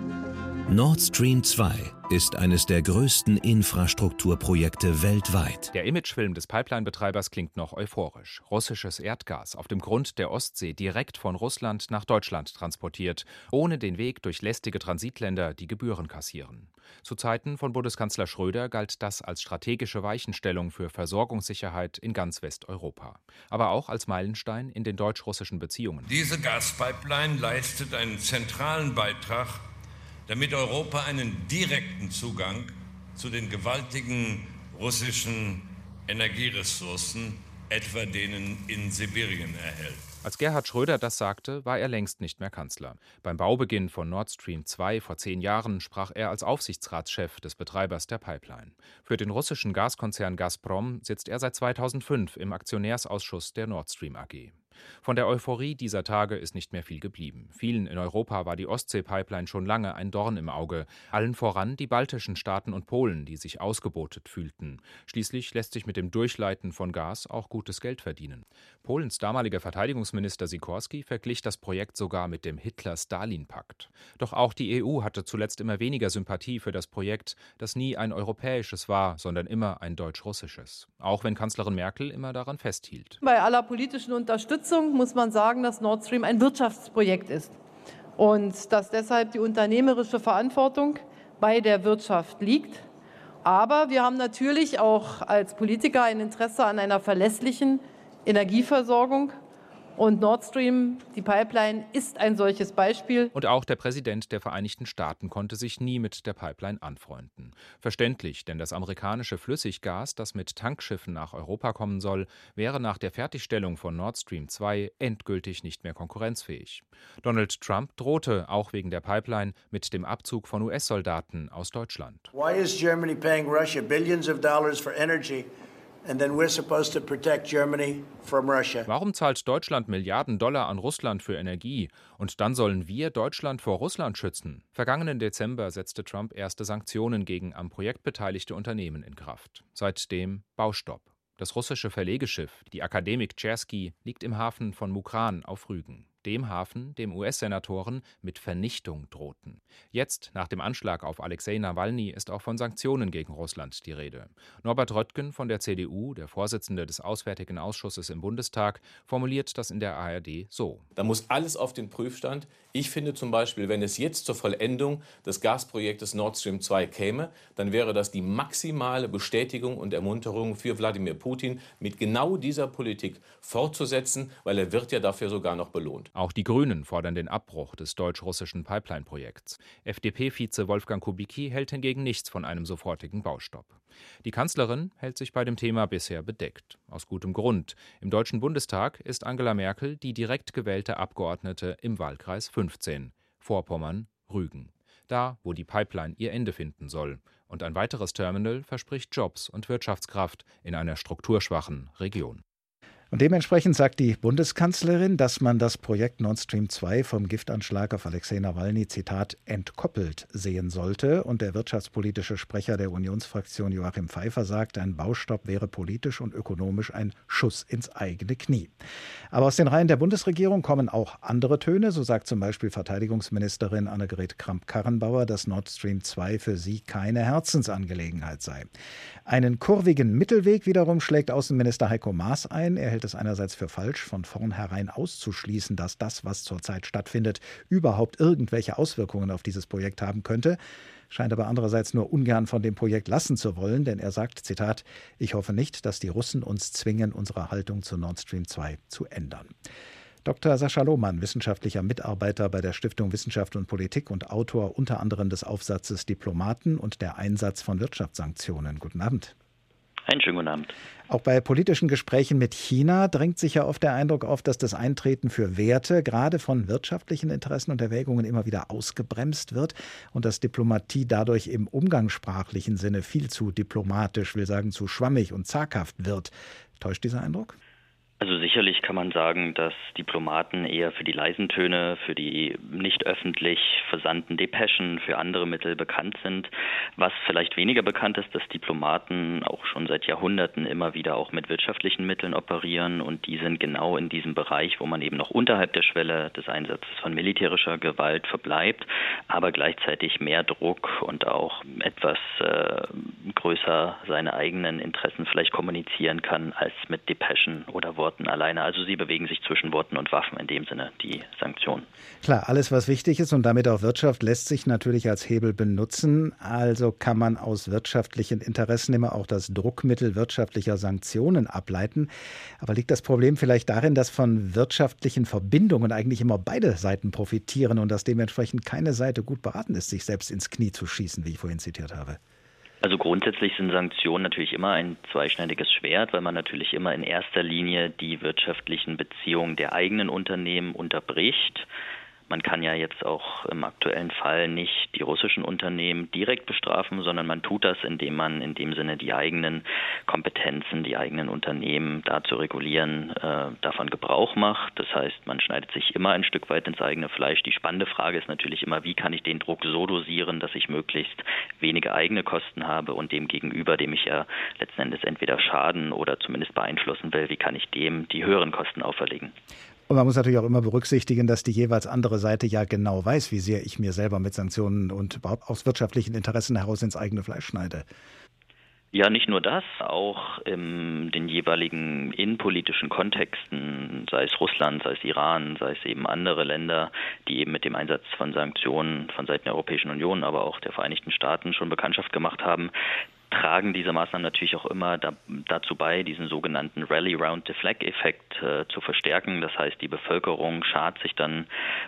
Nord Stream 2 ist eines der größten Infrastrukturprojekte weltweit. Der Imagefilm des Pipeline-Betreibers klingt noch euphorisch. Russisches Erdgas auf dem Grund der Ostsee direkt von Russland nach Deutschland transportiert, ohne den Weg durch lästige Transitländer, die Gebühren kassieren. Zu Zeiten von Bundeskanzler Schröder galt das als strategische Weichenstellung für Versorgungssicherheit in ganz Westeuropa. Aber auch als Meilenstein in den deutsch-russischen Beziehungen. Diese Gaspipeline leistet einen zentralen Beitrag, damit Europa einen direkten Zugang zu den gewaltigen russischen Energieressourcen, etwa denen in Sibirien, erhält. Als Gerhard Schröder das sagte, war er längst nicht mehr Kanzler. Beim Baubeginn von Nord Stream 2 vor 10 Jahren sprach er als Aufsichtsratschef des Betreibers der Pipeline. Für den russischen Gaskonzern Gazprom sitzt er seit 2005 im Aktionärsausschuss der Nord Stream AG. Von der Euphorie dieser Tage ist nicht mehr viel geblieben. Vielen in Europa war die Ostsee-Pipeline schon lange ein Dorn im Auge. Allen voran die baltischen Staaten und Polen, die sich ausgebootet fühlten. Schließlich lässt sich mit dem Durchleiten von Gas auch gutes Geld verdienen. Polens damaliger Verteidigungsminister Sikorski verglich das Projekt sogar mit dem Hitler-Stalin-Pakt. Doch auch die EU hatte zuletzt immer weniger Sympathie für das Projekt, das nie ein europäisches war, sondern immer ein deutsch-russisches. Auch wenn Kanzlerin Merkel immer daran festhielt. Bei aller politischen Unterstützung muss man sagen, dass Nord Stream ein Wirtschaftsprojekt ist und dass deshalb die unternehmerische Verantwortung bei der Wirtschaft liegt. Aber wir haben natürlich auch als Politiker ein Interesse an einer verlässlichen Energieversorgung. Und Nord Stream, die Pipeline, ist ein solches Beispiel. Und auch der Präsident der Vereinigten Staaten konnte sich nie mit der Pipeline anfreunden. Verständlich, denn das amerikanische Flüssiggas, das mit Tankschiffen nach Europa kommen soll, wäre nach der Fertigstellung von Nord Stream 2 endgültig nicht mehr konkurrenzfähig. Donald Trump drohte, auch wegen der Pipeline, mit dem Abzug von US-Soldaten aus Deutschland. Why is Germany paying Russia billions of dollars for energy? And then we're supposed to protect Germany from Russia. Warum zahlt Deutschland Milliarden Dollar an Russland für Energie? Und dann sollen wir Deutschland vor Russland schützen? Vergangenen Dezember setzte Trump erste Sanktionen gegen am Projekt beteiligte Unternehmen in Kraft. Seitdem Baustopp. Das russische Verlegeschiff, die Akademik Chersky, liegt im Hafen von Mukran auf Rügen. Dem Hafen, dem US-Senatoren mit Vernichtung drohten. Jetzt, nach dem Anschlag auf Alexei Nawalny, ist auch von Sanktionen gegen Russland die Rede. Norbert Röttgen von der CDU, der Vorsitzende des Auswärtigen Ausschusses im Bundestag, formuliert das in der ARD so. Da muss alles auf den Prüfstand. Ich finde zum Beispiel, wenn es jetzt zur Vollendung des Gasprojektes Nord Stream 2 käme, dann wäre das die maximale Bestätigung und Ermunterung für Wladimir Putin, mit genau dieser Politik fortzusetzen, weil er wird ja dafür sogar noch belohnt. Auch die Grünen fordern den Abbruch des deutsch-russischen Pipeline-Projekts. FDP-Vize Wolfgang Kubicki hält hingegen nichts von einem sofortigen Baustopp. Die Kanzlerin hält sich bei dem Thema bisher bedeckt. Aus gutem Grund. Im Deutschen Bundestag ist Angela Merkel die direkt gewählte Abgeordnete im Wahlkreis 15, Vorpommern-Rügen. Da, wo die Pipeline ihr Ende finden soll. Und ein weiteres Terminal verspricht Jobs und Wirtschaftskraft in einer strukturschwachen Region. Und dementsprechend sagt die Bundeskanzlerin, dass man das Projekt Nord Stream 2 vom Giftanschlag auf Alexei Nawalny, Zitat, entkoppelt sehen sollte. Und der wirtschaftspolitische Sprecher der Unionsfraktion Joachim Pfeiffer sagt, ein Baustopp wäre politisch und ökonomisch ein Schuss ins eigene Knie. Aber aus den Reihen der Bundesregierung kommen auch andere Töne. So sagt zum Beispiel Verteidigungsministerin Annegret Kramp-Karrenbauer, dass Nord Stream 2 für sie keine Herzensangelegenheit sei. Einen kurvigen Mittelweg wiederum schlägt Außenminister Heiko Maas ein. Er hält hält es einerseits für falsch, von vornherein auszuschließen, dass das, was zurzeit stattfindet, überhaupt irgendwelche Auswirkungen auf dieses Projekt haben könnte, scheint aber andererseits nur ungern von dem Projekt lassen zu wollen, denn er sagt, Zitat, ich hoffe nicht, dass die Russen uns zwingen, unsere Haltung zu Nord Stream 2 zu ändern. Dr. Sascha Lohmann, wissenschaftlicher Mitarbeiter bei der Stiftung Wissenschaft und Politik und Autor unter anderem des Aufsatzes Diplomaten und der Einsatz von Wirtschaftssanktionen. Guten Abend. Einen schönen guten Abend. Auch bei politischen Gesprächen mit China drängt sich ja oft der Eindruck auf, dass das Eintreten für Werte gerade von wirtschaftlichen Interessen und Erwägungen immer wieder ausgebremst wird und dass Diplomatie dadurch im umgangssprachlichen Sinne viel zu diplomatisch, will sagen zu schwammig und zaghaft wird. Täuscht dieser Eindruck? Also sicherlich kann man sagen, dass Diplomaten eher für die leisen Töne, für die nicht öffentlich versandten Depeschen, für andere Mittel bekannt sind. Was vielleicht weniger bekannt ist, dass Diplomaten auch schon seit Jahrhunderten immer wieder auch mit wirtschaftlichen Mitteln operieren und die sind genau in diesem Bereich, wo man eben noch unterhalb der Schwelle des Einsatzes von militärischer Gewalt verbleibt, aber gleichzeitig mehr Druck und auch etwas größer seine eigenen Interessen vielleicht kommunizieren kann als mit Depeschen oder Worten alleine. Also sie bewegen sich zwischen Worten und Waffen in dem Sinne, die Sanktionen. Klar, alles was wichtig ist und damit auch Wirtschaft lässt sich natürlich als Hebel benutzen. Also kann man aus wirtschaftlichen Interessen immer auch das Druckmittel wirtschaftlicher Sanktionen ableiten. Aber liegt das Problem vielleicht darin, dass von wirtschaftlichen Verbindungen eigentlich immer beide Seiten profitieren und dass dementsprechend keine Seite gut beraten ist, sich selbst ins Knie zu schießen, wie ich vorhin zitiert habe? Also grundsätzlich sind Sanktionen natürlich immer ein zweischneidiges Schwert, weil man natürlich immer in erster Linie die wirtschaftlichen Beziehungen der eigenen Unternehmen unterbricht. Man kann ja jetzt auch im aktuellen Fall nicht die russischen Unternehmen direkt bestrafen, sondern man tut das, indem man in dem Sinne die eigenen Kompetenzen, die eigenen Unternehmen da zu regulieren, davon Gebrauch macht. Das heißt, man schneidet sich immer ein Stück weit ins eigene Fleisch. Die spannende Frage ist natürlich immer, wie kann ich den Druck so dosieren, dass ich möglichst wenige eigene Kosten habe und dem Gegenüber, dem ich ja letzten Endes entweder schaden oder zumindest beeinflussen will, wie kann ich dem die höheren Kosten auferlegen. Und man muss natürlich auch immer berücksichtigen, dass die jeweils andere Seite ja genau weiß, wie sehr ich mir selber mit Sanktionen und überhaupt aus wirtschaftlichen Interessen heraus ins eigene Fleisch schneide. Ja, nicht nur das, auch in den jeweiligen innenpolitischen Kontexten, sei es Russland, sei es Iran, sei es eben andere Länder, die eben mit dem Einsatz von Sanktionen von Seiten der Europäischen Union, aber auch der Vereinigten Staaten schon Bekanntschaft gemacht haben, tragen diese Maßnahmen natürlich auch immer dazu bei, diesen sogenannten Rally-Round-the-Flag-Effekt zu verstärken. Das heißt, die Bevölkerung schart sich dann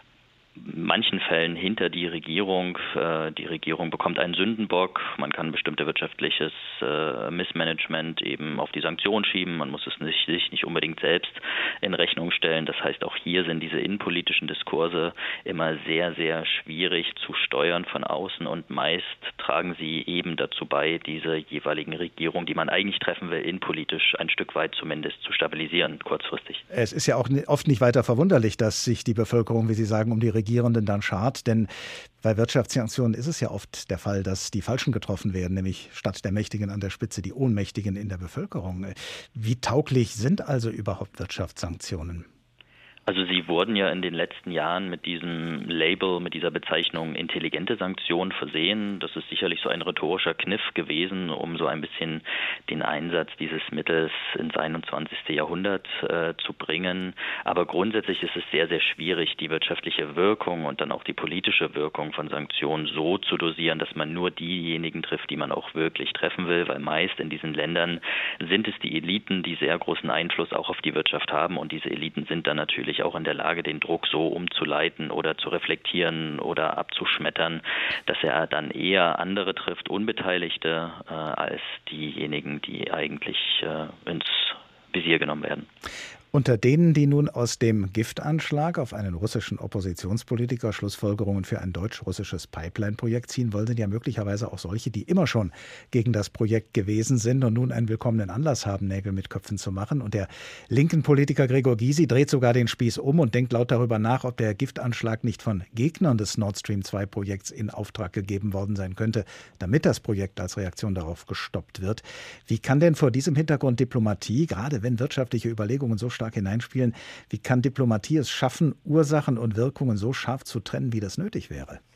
in manchen Fällen hinter die Regierung. Die Regierung bekommt einen Sündenbock. Man kann bestimmte wirtschaftliches Missmanagement eben auf die Sanktionen schieben. Man muss es sich nicht unbedingt selbst in Rechnung stellen. Das heißt, auch hier sind diese innenpolitischen Diskurse immer sehr, sehr schwierig zu steuern von außen und meist tragen sie eben dazu bei, diese jeweiligen Regierungen, die man eigentlich treffen will, innenpolitisch ein Stück weit zumindest zu stabilisieren, kurzfristig. Es ist ja auch oft nicht weiter verwunderlich, dass sich die Bevölkerung, wie Sie sagen, um die Regierenden dann schart, denn bei Wirtschaftssanktionen ist es ja oft der Fall, dass die Falschen getroffen werden, nämlich statt der Mächtigen an der Spitze die Ohnmächtigen in der Bevölkerung. Wie tauglich sind also überhaupt Wirtschaftssanktionen? Also sie wurden ja in den letzten Jahren mit diesem Label, mit dieser Bezeichnung intelligente Sanktionen versehen. Das ist sicherlich so ein rhetorischer Kniff gewesen, um so ein bisschen den Einsatz dieses Mittels ins 21. Jahrhundert zu bringen. Aber grundsätzlich ist es sehr, sehr schwierig, die wirtschaftliche Wirkung und dann auch die politische Wirkung von Sanktionen so zu dosieren, dass man nur diejenigen trifft, die man auch wirklich treffen will, weil meist in diesen Ländern sind es die Eliten, die sehr großen Einfluss auch auf die Wirtschaft haben und diese Eliten sind dann natürlich auch in der Lage, den Druck so umzuleiten oder zu reflektieren oder abzuschmettern, dass er dann eher andere trifft, Unbeteiligte, als diejenigen, die eigentlich ins Visier genommen werden. Unter denen, die nun aus dem Giftanschlag auf einen russischen Oppositionspolitiker Schlussfolgerungen für ein deutsch-russisches Pipeline-Projekt ziehen wollen, sind ja möglicherweise auch solche, die immer schon gegen das Projekt gewesen sind und nun einen willkommenen Anlass haben, Nägel mit Köpfen zu machen. Und der linken Politiker Gregor Gysi dreht sogar den Spieß um und denkt laut darüber nach, ob der Giftanschlag nicht von Gegnern des Nord Stream 2-Projekts in Auftrag gegeben worden sein könnte, damit das Projekt als Reaktion darauf gestoppt wird. Wie kann denn vor diesem Hintergrund Diplomatie, gerade wenn wirtschaftliche Überlegungen so stark hineinspielen, wie kann Diplomatie es schaffen, Ursachen und Wirkungen so scharf zu trennen, wie das nötig wäre?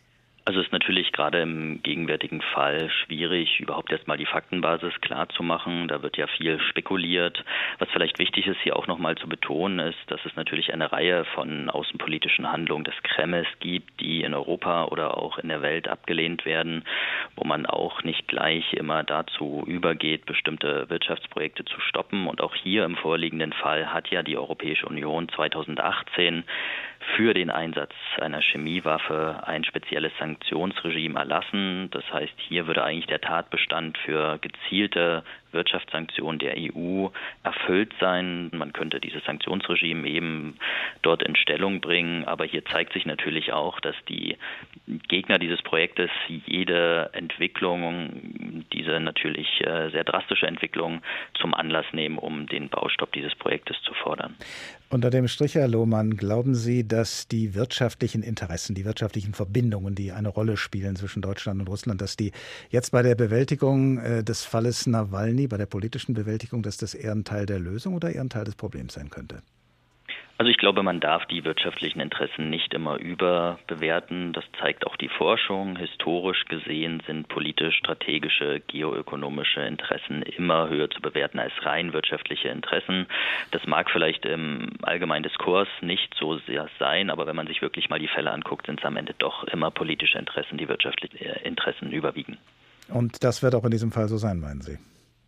Also es ist natürlich gerade im gegenwärtigen Fall schwierig, überhaupt erstmal die Faktenbasis klar zu machen. Da wird ja viel spekuliert. Was vielleicht wichtig ist, hier auch nochmal zu betonen, ist, dass es natürlich eine Reihe von außenpolitischen Handlungen des Kremls gibt, die in Europa oder auch in der Welt abgelehnt werden, wo man auch nicht gleich immer dazu übergeht, bestimmte Wirtschaftsprojekte zu stoppen. Und auch hier im vorliegenden Fall hat ja die Europäische Union 2018 für den Einsatz einer Chemiewaffe ein spezielles Sanktionsregime erlassen. Das heißt, hier würde eigentlich der Tatbestand für gezielte Wirtschaftssanktionen der EU erfüllt sein. Man könnte dieses Sanktionsregime eben dort in Stellung bringen. Aber hier zeigt sich natürlich auch, dass die Gegner dieses Projektes jede Entwicklung, diese natürlich sehr drastische Entwicklung zum Anlass nehmen, um den Baustopp dieses Projektes zu fordern. Unter dem Strich, Herr Lohmann, glauben Sie, dass die wirtschaftlichen Interessen, die wirtschaftlichen Verbindungen, die eine Rolle spielen zwischen Deutschland und Russland, dass die jetzt bei der Bewältigung des Falles Nawalny, bei der politischen Bewältigung, dass das eher ein Teil der Lösung oder eher ein Teil des Problems sein könnte? Also ich glaube, man darf die wirtschaftlichen Interessen nicht immer überbewerten. Das zeigt auch die Forschung. Historisch gesehen sind politisch-strategische, geoökonomische Interessen immer höher zu bewerten als rein wirtschaftliche Interessen. Das mag vielleicht im allgemeinen Diskurs nicht so sehr sein, aber wenn man sich wirklich mal die Fälle anguckt, sind es am Ende doch immer politische Interessen, die wirtschaftlichen Interessen überwiegen. Und das wird auch in diesem Fall so sein, meinen Sie?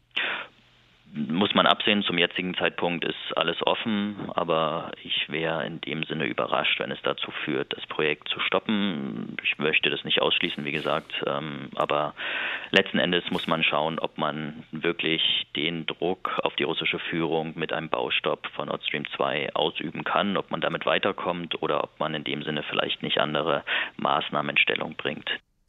Muss man absehen, zum jetzigen Zeitpunkt ist alles offen, aber ich wäre in dem Sinne überrascht, wenn es dazu führt, das Projekt zu stoppen. Ich möchte das nicht ausschließen, wie gesagt, aber letzten Endes muss man schauen, ob man wirklich den Druck auf die russische Führung mit einem Baustopp von Nord Stream 2 ausüben kann, ob man damit weiterkommt oder ob man in dem Sinne vielleicht nicht andere Maßnahmen in Stellung bringt.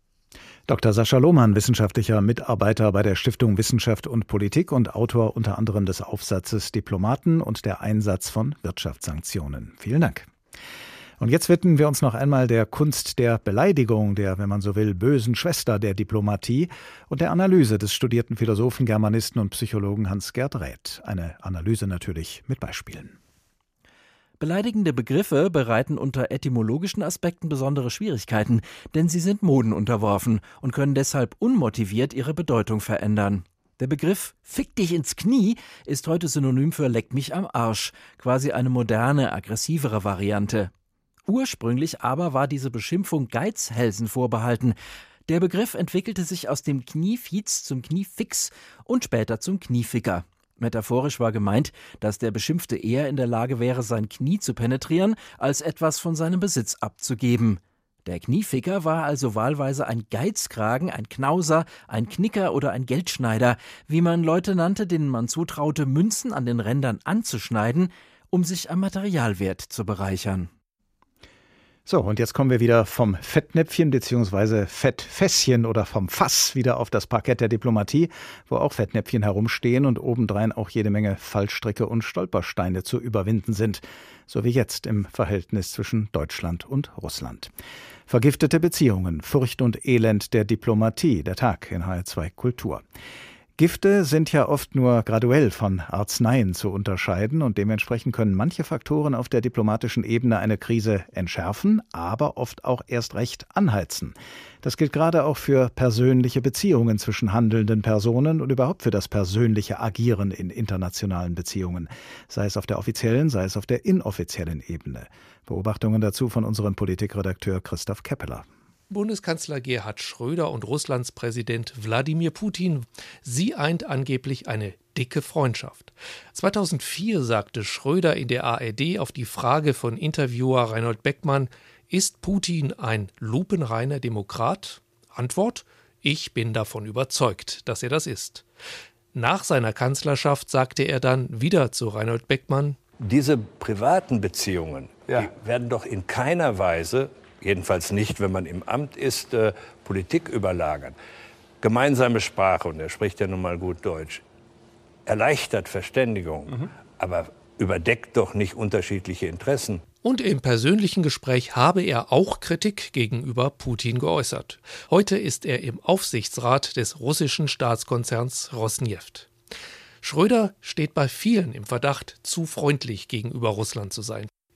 Dr. Sascha Lohmann, wissenschaftlicher Mitarbeiter bei der Stiftung Wissenschaft und Politik und Autor unter anderem des Aufsatzes Diplomaten und der Einsatz von Wirtschaftssanktionen. Vielen Dank. Und jetzt widmen wir uns noch einmal der Kunst der Beleidigung, der, wenn man so will, bösen Schwester der Diplomatie und der Analyse des studierten Philosophen, Germanisten und Psychologen Hans-Gert Räth. Eine Analyse natürlich mit Beispielen. Beleidigende Begriffe bereiten unter etymologischen Aspekten besondere Schwierigkeiten, denn sie sind Moden unterworfen und können deshalb unmotiviert ihre Bedeutung verändern. Der Begriff »Fick dich ins Knie« ist heute Synonym für »Leck mich am Arsch«, quasi eine moderne, aggressivere Variante. Ursprünglich aber war diese Beschimpfung Geizhälsen vorbehalten. Der Begriff entwickelte sich aus dem Kniefiez zum Kniefix und später zum Knieficker. Metaphorisch war gemeint, dass der Beschimpfte eher in der Lage wäre, sein Knie zu penetrieren, als etwas von seinem Besitz abzugeben. Der Knieficker war also wahlweise ein Geizkragen, ein Knauser, ein Knicker oder ein Geldschneider, wie man Leute nannte, denen man zutraute, Münzen an den Rändern anzuschneiden, um sich am Materialwert zu bereichern. So, und jetzt kommen wir wieder vom Fettnäpfchen bzw. Fettfässchen oder vom Fass wieder auf das Parkett der Diplomatie, wo auch Fettnäpfchen herumstehen und obendrein auch jede Menge Fallstricke und Stolpersteine zu überwinden sind. So wie jetzt im Verhältnis zwischen Deutschland und Russland. Vergiftete Beziehungen, Furcht und Elend der Diplomatie, der Tag in HR2 Kultur. Gifte sind ja oft nur graduell von Arzneien zu unterscheiden und dementsprechend können manche Faktoren auf der diplomatischen Ebene eine Krise entschärfen, aber oft auch erst recht anheizen. Das gilt gerade auch für persönliche Beziehungen zwischen handelnden Personen und überhaupt für das persönliche Agieren in internationalen Beziehungen, sei es auf der offiziellen, sei es auf der inoffiziellen Ebene. Beobachtungen dazu von unserem Politikredakteur Christoph Keppeler. Bundeskanzler Gerhard Schröder und Russlands Präsident Wladimir Putin, sie eint angeblich eine dicke Freundschaft. 2004 sagte Schröder in der ARD auf die Frage von Interviewer Reinhold Beckmann, ist Putin ein lupenreiner Demokrat? Antwort, ich bin davon überzeugt, dass er das ist. Nach seiner Kanzlerschaft sagte er dann wieder zu Reinhold Beckmann, diese privaten Beziehungen, die werden doch in keiner Weise, jedenfalls nicht, wenn man im Amt ist, Politik überlagern. Gemeinsame Sprache, und er spricht ja nun mal gut Deutsch, erleichtert Verständigung, aber überdeckt doch nicht unterschiedliche Interessen. Und im persönlichen Gespräch habe er auch Kritik gegenüber Putin geäußert. Heute ist er im Aufsichtsrat des russischen Staatskonzerns Rosneft. Schröder steht bei vielen im Verdacht, zu freundlich gegenüber Russland zu sein.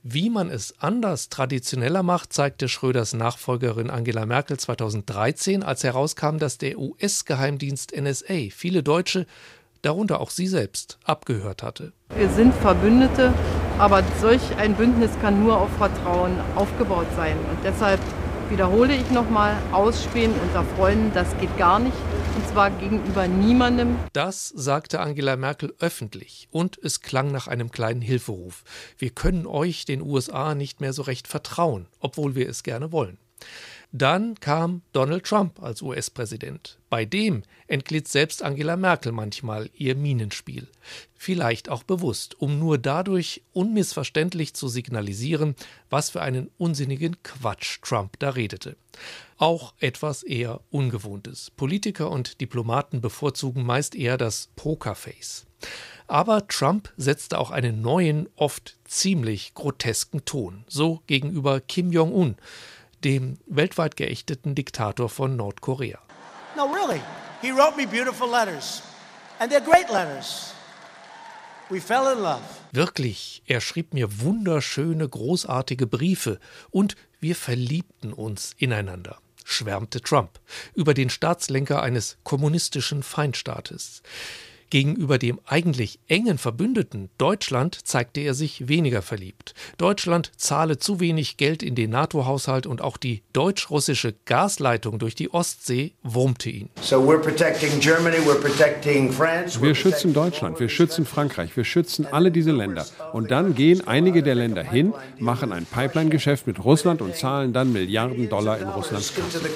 Wie man es anders, traditioneller macht, zeigte Schröders Nachfolgerin Angela Merkel 2013, als herauskam, dass der US-Geheimdienst NSA viele Deutsche, darunter auch sie selbst, abgehört hatte. Wir sind Verbündete, aber solch ein Bündnis kann nur auf Vertrauen aufgebaut sein. Und deshalb wiederhole ich nochmal, Ausspähen unter Freunden, das geht gar nicht. Und zwar gegenüber niemandem. Das sagte Angela Merkel öffentlich. Und es klang nach einem kleinen Hilferuf. Wir können euch, den USA, nicht mehr so recht vertrauen, obwohl wir es gerne wollen. Dann kam Donald Trump als US-Präsident. Bei dem entglitt selbst Angela Merkel manchmal ihr Minenspiel. Vielleicht auch bewusst, um nur dadurch unmissverständlich zu signalisieren, was für einen unsinnigen Quatsch Trump da redete. Auch etwas eher Ungewohntes. Politiker und Diplomaten bevorzugen meist eher das Pokerface. Aber Trump setzte auch einen neuen, oft ziemlich grotesken Ton. So gegenüber Kim Jong-un, dem weltweit geächteten Diktator von Nordkorea. No, really. He wrote me beautiful letters. And they're great letters. We fell in love. Wirklich, er schrieb mir wunderschöne, großartige Briefe und wir verliebten uns ineinander, schwärmte Trump über den Staatslenker eines kommunistischen Feindstaates. Gegenüber dem eigentlich engen Verbündeten Deutschland zeigte er sich weniger verliebt. Deutschland zahle zu wenig Geld in den NATO-Haushalt und auch die deutsch-russische Gasleitung durch die Ostsee wurmte ihn. Wir schützen Deutschland, wir schützen Frankreich, wir schützen alle diese Länder. Und dann gehen einige der Länder hin, machen ein Pipeline-Geschäft mit Russland und zahlen dann Milliarden Dollar in Russlands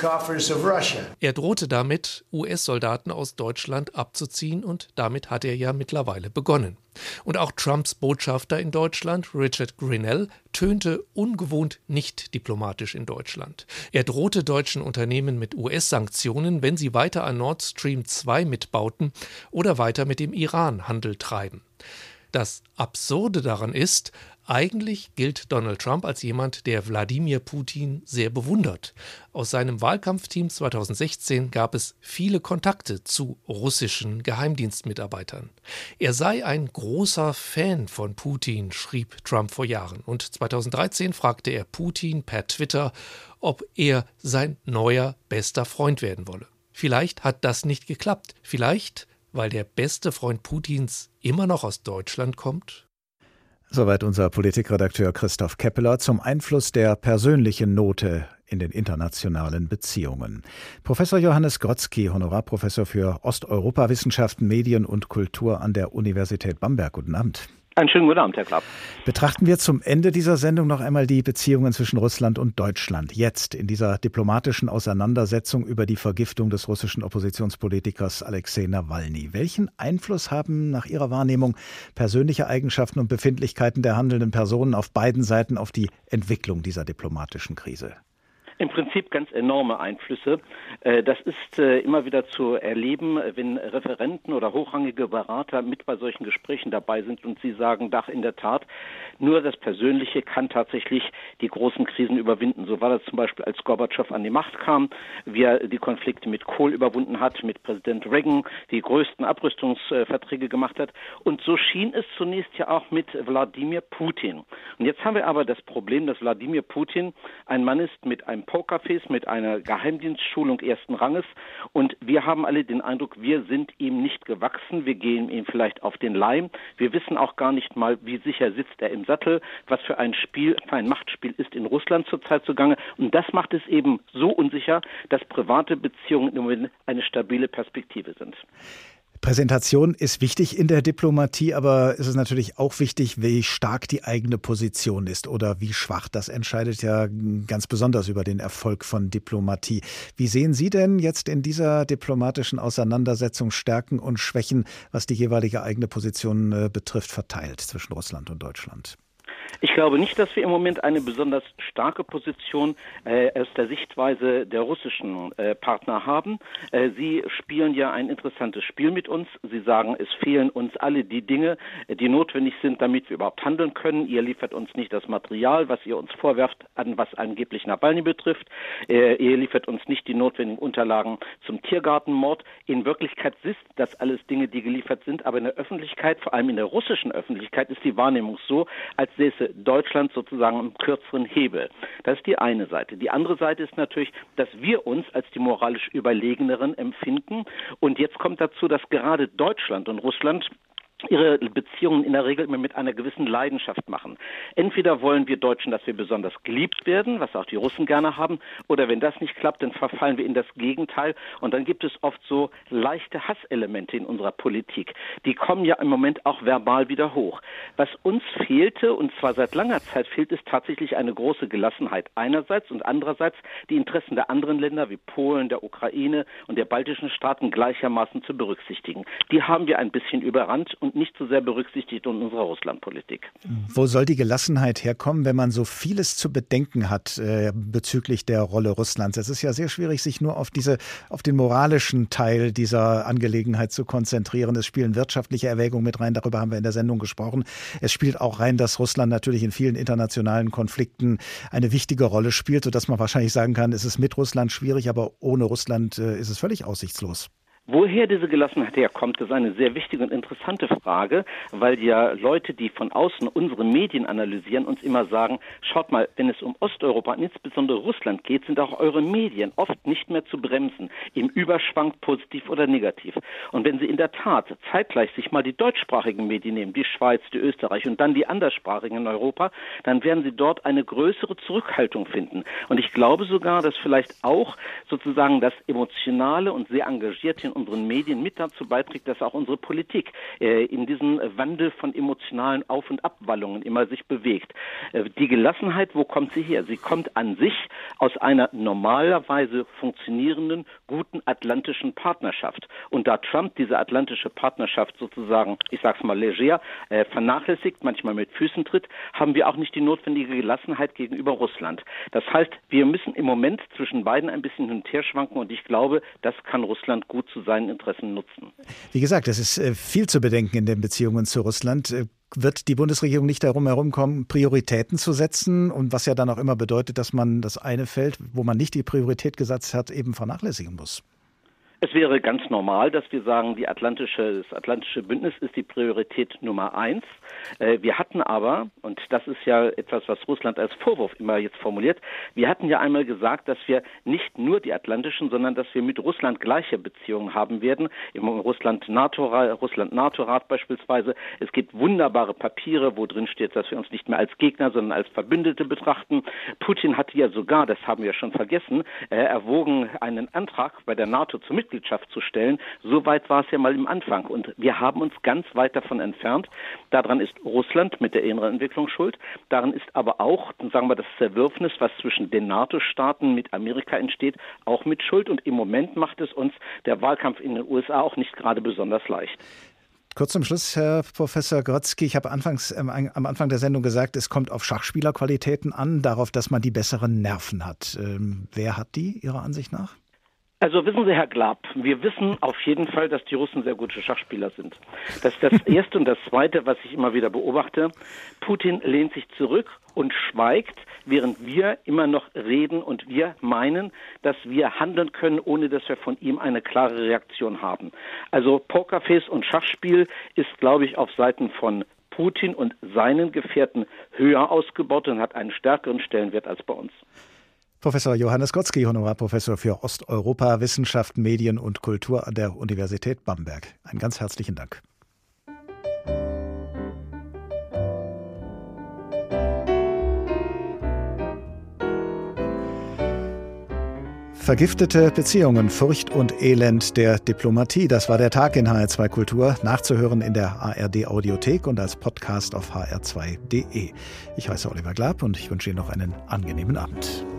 Kasse. Er drohte damit, US-Soldaten aus Deutschland abzuziehen und damit hat er ja mittlerweile begonnen. Und auch Trumps Botschafter in Deutschland, Richard Grenell, tönte ungewohnt nicht diplomatisch in Deutschland. Er drohte deutschen Unternehmen mit US-Sanktionen, wenn sie weiter an Nord Stream 2 mitbauten oder weiter mit dem Iran Handel treiben. Das Absurde daran ist, eigentlich gilt Donald Trump als jemand, der Wladimir Putin sehr bewundert. Aus seinem Wahlkampfteam 2016 gab es viele Kontakte zu russischen Geheimdienstmitarbeitern. Er sei ein großer Fan von Putin, schrieb Trump vor Jahren. Und 2013 fragte er Putin per Twitter, ob er sein neuer bester Freund werden wolle. Vielleicht hat das nicht geklappt. Vielleicht, weil der beste Freund Putins immer noch aus Deutschland kommt? Soweit unser Politikredakteur Christoph Keppeler zum Einfluss der persönlichen Note in den internationalen Beziehungen. Professor Johannes Grodzki, Honorarprofessor für Osteuropawissenschaften, Medien und Kultur an der Universität Bamberg. Guten Abend. Einen schönen guten Abend, Herr Klapp. Betrachten wir zum Ende dieser Sendung noch einmal die Beziehungen zwischen Russland und Deutschland. Jetzt in dieser diplomatischen Auseinandersetzung über die Vergiftung des russischen Oppositionspolitikers Alexei Nawalny. Welchen Einfluss haben nach Ihrer Wahrnehmung persönliche Eigenschaften und Befindlichkeiten der handelnden Personen auf beiden Seiten auf die Entwicklung dieser diplomatischen Krise? Im Prinzip ganz enorme Einflüsse. Das ist immer wieder zu erleben, wenn Referenten oder hochrangige Berater mit bei solchen Gesprächen dabei sind und sie sagen, doch in der Tat, nur das Persönliche kann tatsächlich die großen Krisen überwinden. So war das zum Beispiel, als Gorbatschow an die Macht kam, wie er die Konflikte mit Kohl überwunden hat, mit Präsident Reagan die größten Abrüstungsverträge gemacht hat. Und so schien es zunächst ja auch mit Wladimir Putin. Und jetzt haben wir aber das Problem, dass Wladimir Putin ein Mann ist mit einem Pokerface, mit einer Geheimdienstschulung ersten Ranges und wir haben alle den Eindruck, wir sind ihm nicht gewachsen, wir gehen ihm vielleicht auf den Leim, wir wissen auch gar nicht mal, wie sicher sitzt er im Sattel, was für ein Spiel, für ein Machtspiel ist in Russland zurzeit zugange und das macht es eben so unsicher, dass private Beziehungen im Moment eine stabile Perspektive sind. Präsentation ist wichtig in der Diplomatie, aber es ist natürlich auch wichtig, wie stark die eigene Position ist oder wie schwach. Das entscheidet ja ganz besonders über den Erfolg von Diplomatie. Wie sehen Sie denn jetzt in dieser diplomatischen Auseinandersetzung Stärken und Schwächen, was die jeweilige eigene Position betrifft, verteilt zwischen Russland und Deutschland? Ich glaube nicht, dass wir im Moment eine besonders starke Position aus der Sichtweise der russischen Partner haben. Sie spielen ja ein interessantes Spiel mit uns. Sie sagen, es fehlen uns alle die Dinge, die notwendig sind, damit wir überhaupt handeln können. Ihr liefert uns nicht das Material, was ihr uns vorwerft, was angeblich Nawalny betrifft. Ihr liefert uns nicht die notwendigen Unterlagen zum Tiergartenmord. In Wirklichkeit sind das alles Dinge, die geliefert sind, aber in der Öffentlichkeit, vor allem in der russischen Öffentlichkeit, ist die Wahrnehmung so, als säße Interesse Deutschlands sozusagen im kürzeren Hebel. Das ist die eine Seite. Die andere Seite ist natürlich, dass wir uns als die moralisch Überlegeneren empfinden. Und jetzt kommt dazu, dass gerade Deutschland und Russland ihre Beziehungen in der Regel immer mit einer gewissen Leidenschaft machen. Entweder wollen wir Deutschen, dass wir besonders geliebt werden, was auch die Russen gerne haben, oder wenn das nicht klappt, dann verfallen wir in das Gegenteil und dann gibt es oft so leichte Hasselemente in unserer Politik. Die kommen ja im Moment auch verbal wieder hoch. Was uns fehlte, und zwar seit langer Zeit, fehlt es tatsächlich eine große Gelassenheit einerseits und andererseits die Interessen der anderen Länder wie Polen, der Ukraine und der baltischen Staaten gleichermaßen zu berücksichtigen. Die haben wir ein bisschen überrannt und nicht so sehr berücksichtigt in unserer Russlandpolitik. Wo soll die Gelassenheit herkommen, wenn man so vieles zu bedenken hat bezüglich der Rolle Russlands? Es ist ja sehr schwierig, sich nur auf den moralischen Teil dieser Angelegenheit zu konzentrieren. Es spielen wirtschaftliche Erwägungen mit rein, darüber haben wir in der Sendung gesprochen. Es spielt auch rein, dass Russland natürlich in vielen internationalen Konflikten eine wichtige Rolle spielt, sodass man wahrscheinlich sagen kann, es ist mit Russland schwierig, aber ohne Russland ist es völlig aussichtslos. Woher diese Gelassenheit herkommt, ist eine sehr wichtige und interessante Frage, weil ja Leute, die von außen unsere Medien analysieren, uns immer sagen, schaut mal, wenn es um Osteuropa und insbesondere Russland geht, sind auch eure Medien oft nicht mehr zu bremsen, im Überschwang positiv oder negativ. Und wenn sie in der Tat zeitgleich sich mal die deutschsprachigen Medien nehmen, die Schweiz, die Österreich und dann die anderssprachigen in Europa, dann werden sie dort eine größere Zurückhaltung finden. Und ich glaube sogar, dass vielleicht auch sozusagen das Emotionale und sehr Engagierte in unseren Medien mit dazu beiträgt, dass auch unsere Politik in diesen Wandel von emotionalen Auf- und Abwallungen immer sich bewegt. Die Gelassenheit, wo kommt sie her? Sie kommt an sich aus einer normalerweise funktionierenden, guten atlantischen Partnerschaft. Und da Trump diese atlantische Partnerschaft sozusagen, ich sag's mal leger, vernachlässigt, manchmal mit Füßen tritt, haben wir auch nicht die notwendige Gelassenheit gegenüber Russland. Das heißt, wir müssen im Moment zwischen beiden ein bisschen hin und her schwanken und ich glaube, das kann Russland gut zu seinen Interessen nutzen. Wie gesagt, es ist viel zu bedenken in den Beziehungen zu Russland. Wird die Bundesregierung nicht darum herumkommen, Prioritäten zu setzen und was ja dann auch immer bedeutet, dass man das eine Feld, wo man nicht die Priorität gesetzt hat, eben vernachlässigen muss? Es wäre ganz normal, dass wir sagen, das Atlantische Bündnis ist die Priorität Nummer 1. Wir hatten aber, und das ist ja etwas, was Russland als Vorwurf immer jetzt formuliert, wir hatten ja einmal gesagt, dass wir nicht nur die atlantischen, sondern dass wir mit Russland gleiche Beziehungen haben werden. Im Russland-NATO-Rat beispielsweise. Es gibt wunderbare Papiere, wo drin steht, dass wir uns nicht mehr als Gegner, sondern als Verbündete betrachten. Putin hatte ja sogar, das haben wir schon vergessen, erwogen, einen Antrag bei der NATO zur Mitgliedschaft zu stellen. So weit war es ja mal im Anfang. Und wir haben uns ganz weit davon entfernt. Daran ist Russland mit der inneren Entwicklung schuld. Daran ist aber auch, sagen wir, das Zerwürfnis, was zwischen den NATO-Staaten mit Amerika entsteht, auch mit schuld. Und im Moment macht es uns der Wahlkampf in den USA auch nicht gerade besonders leicht. Kurz zum Schluss, Herr Professor Grodzki, ich habe am Anfang der Sendung gesagt, es kommt auf Schachspielerqualitäten an, darauf, dass man die besseren Nerven hat. Wer hat die Ihrer Ansicht nach? Also wissen Sie, Herr Glab, wir wissen auf jeden Fall, dass die Russen sehr gute Schachspieler sind. Das ist das Erste. Und das Zweite, was ich immer wieder beobachte, Putin lehnt sich zurück und schweigt, während wir immer noch reden und wir meinen, dass wir handeln können, ohne dass wir von ihm eine klare Reaktion haben. Also Pokerface und Schachspiel ist, glaube ich, auf Seiten von Putin und seinen Gefährten höher ausgebaut und hat einen stärkeren Stellenwert als bei uns. Professor Johannes Grodzki, Honorarprofessor für Osteuropa, Wissenschaft, Medien und Kultur an der Universität Bamberg. Einen ganz herzlichen Dank. Vergiftete Beziehungen, Furcht und Elend der Diplomatie. Das war der Tag in HR2 Kultur. Nachzuhören in der ARD-Audiothek und als Podcast auf hr2.de. Ich heiße Oliver Glab und ich wünsche Ihnen noch einen angenehmen Abend.